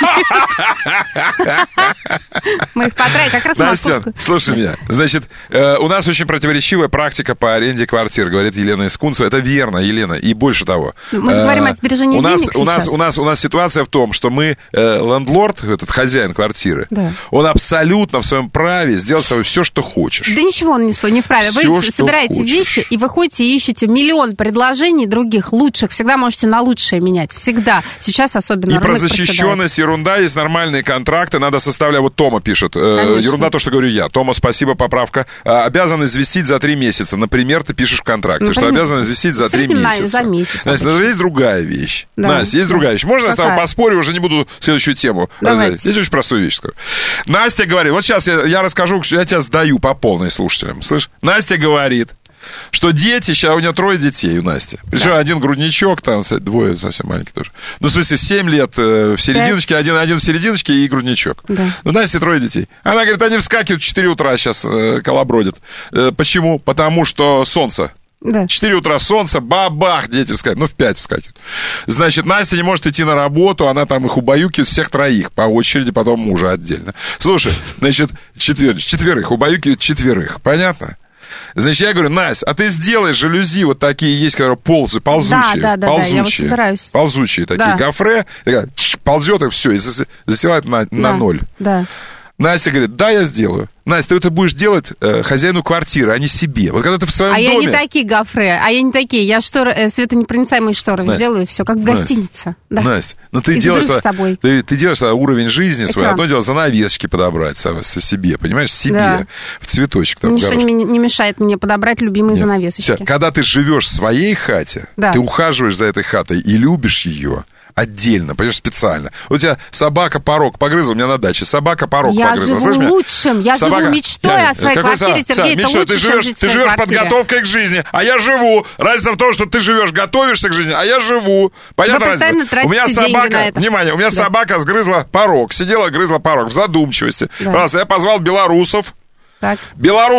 Мы их потратили как раз на московскую. Слушай меня. Значит, у нас очень противоречивая практика по аренде квартир, говорит Елена Искунцева. Это верно, Елена, и больше того. Мы же говорим о сбережении денег сейчас. У нас, у нас, у нас ситуация в том, что мы, лендлорд, этот хозяин квартиры, да. он абсолютно в своем праве сделать с собой все, что хочешь. Да ничего он не, не вправе. Вы собираете вещи и выходите и ищете миллион предложений других, лучших. Всегда можете на лучшее менять. Всегда. Сейчас особенно. И про защищенность, ерунда, есть нормальные контракты, надо составлять. Вот Тома пишет. Э, ерунда то, что говорю я. Тома, спасибо, поправка. А, обязан известить за три месяца. Например, ты пишешь в контракте, Например, что обязан известить за три месяца. За месяц. Настя, ну, есть другая вещь. Да. Настя, есть да. другая вещь. Можно Какая? я с тобой поспорю, уже не буду следующую тему развивать. Здесь очень простую вещь скажу. Настя говорит, вот сейчас я, я расскажу, я тебя сдаю по полной слушателям. Слышь? Настя говорит, что дети, сейчас у нее трое детей у Насти. Причем да. один грудничок, там двое совсем маленькие тоже. Ну, в смысле, семь лет э, в серединочке, один, один в серединочке и грудничок. Да. Ну, Насте трое детей. Она говорит, они вскакивают в четыре утра сейчас, э, колобродят. Э, почему? Потому что солнце. Да. четыре утра солнце, бабах, дети вскакивают. Ну, в пять вскакивают. Значит, Настя не может идти на работу, она там их убаюкивает всех троих по очереди, потом мужа отдельно. Слушай, значит, четвер... четверых, убаюкивает четверых. Понятно? Значит, я говорю, Настя, а ты сделай жалюзи вот такие есть, которые ползы, ползучие. Да, да, да, ползучие, да, я вот собираюсь. Ползучие такие да. гофре, такая, ползет и все, и засилает на, на да, ноль. Да. Настя говорит, да, я сделаю. Настя, ты это будешь делать э, хозяину квартиры, а не себе. Вот когда ты в своем а доме... А я не такие гофре, а я не такие. Я шторы, э, светонепроницаемые шторы Настя, сделаю, все как в гостинице. Да. Настя, ну ты и делаешь, с собой. Ты, ты делаешь уровень жизни свой. Это... Одно дело занавесочки подобрать со, со себе, понимаешь, себе, да. в цветочек. Там, Ничего не, не мешает мне подобрать любимые Нет. занавесочки. Все. Когда ты живешь в своей хате, да. ты ухаживаешь за этой хатой и любишь ее, отдельно, понимаешь, специально. У тебя собака порог погрызла, у меня на даче собака порог я погрызла. Я живу Слышь, лучшим, я собака... живу мечтой я... о своей Какой квартире, са... Сергей, Са... это Мечта, лучше, ты живешь, чем жить в ты своей живешь квартире. подготовкой к жизни, а я живу. Разница в том, что ты живешь, готовишься к жизни, а я живу. Понятно разница? У меня собака, внимание, у меня да. собака сгрызла порог, сидела, грызла порог в задумчивости. Да. Раз, я позвал белорусов. Так. Белорусов.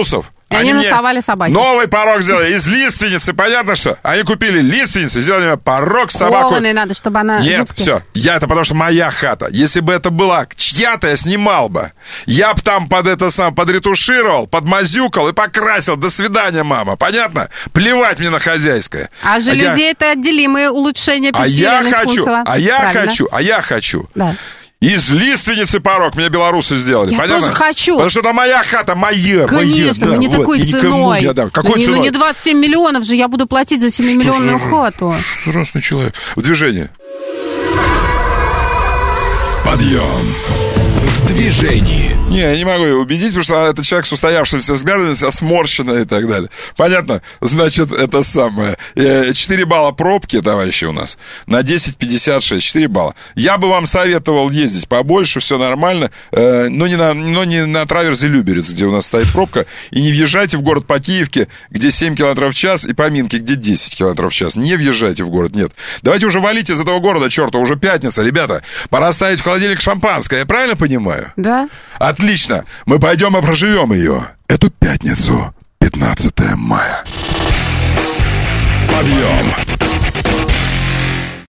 И они, они насовали собаки. Новый порог сделали из лиственницы, понятно что? Они купили лиственницы, сделали мне порог собаку. Кованый надо, чтобы она... Нет, зубки... все, я это потому что моя хата. Если бы это была чья-то, я снимал бы. Я бы там под это сам подретушировал, подмазюкал и покрасил. До свидания, мама, понятно? Плевать мне на хозяйское. А жалюзи я... это отделимые улучшения пищеварения. А я хочу, а я Правильно. хочу, а я хочу. Да. Из лиственницы порог мне белорусы сделали. Я Понятно? тоже хочу. Потому что это моя хата, моя. Конечно, моя, но не да, такой вот. ценой. Я дам. Какой ну, ценой? Ну не двадцать семь миллионов же я буду платить за семимиллионную хату. Взрослый человек. В движении. Подъем. В движении. Не, я не могу ее убедить, потому что это человек с устоявшимся взглядом, вся сморщенная и так далее. Понятно? Значит, это самое. четыре балла пробки, товарищи, у нас. На десять пятьдесят шесть. четыре балла. Я бы вам советовал ездить побольше, все нормально. Но не на, но не на траверзе Люберец, где у нас стоит пробка. И не въезжайте в город по Киевке, где семь километров в час, и по Минке, где десять километров в час. Не въезжайте в город, нет. Давайте уже валите из этого города, черта, уже пятница, ребята. Пора ставить в холодильник шампанское, я правильно понимаю? Да. Отлично. Мы пойдем и проживем ее. Эту пятницу, пятнадцатое мая. Подъем.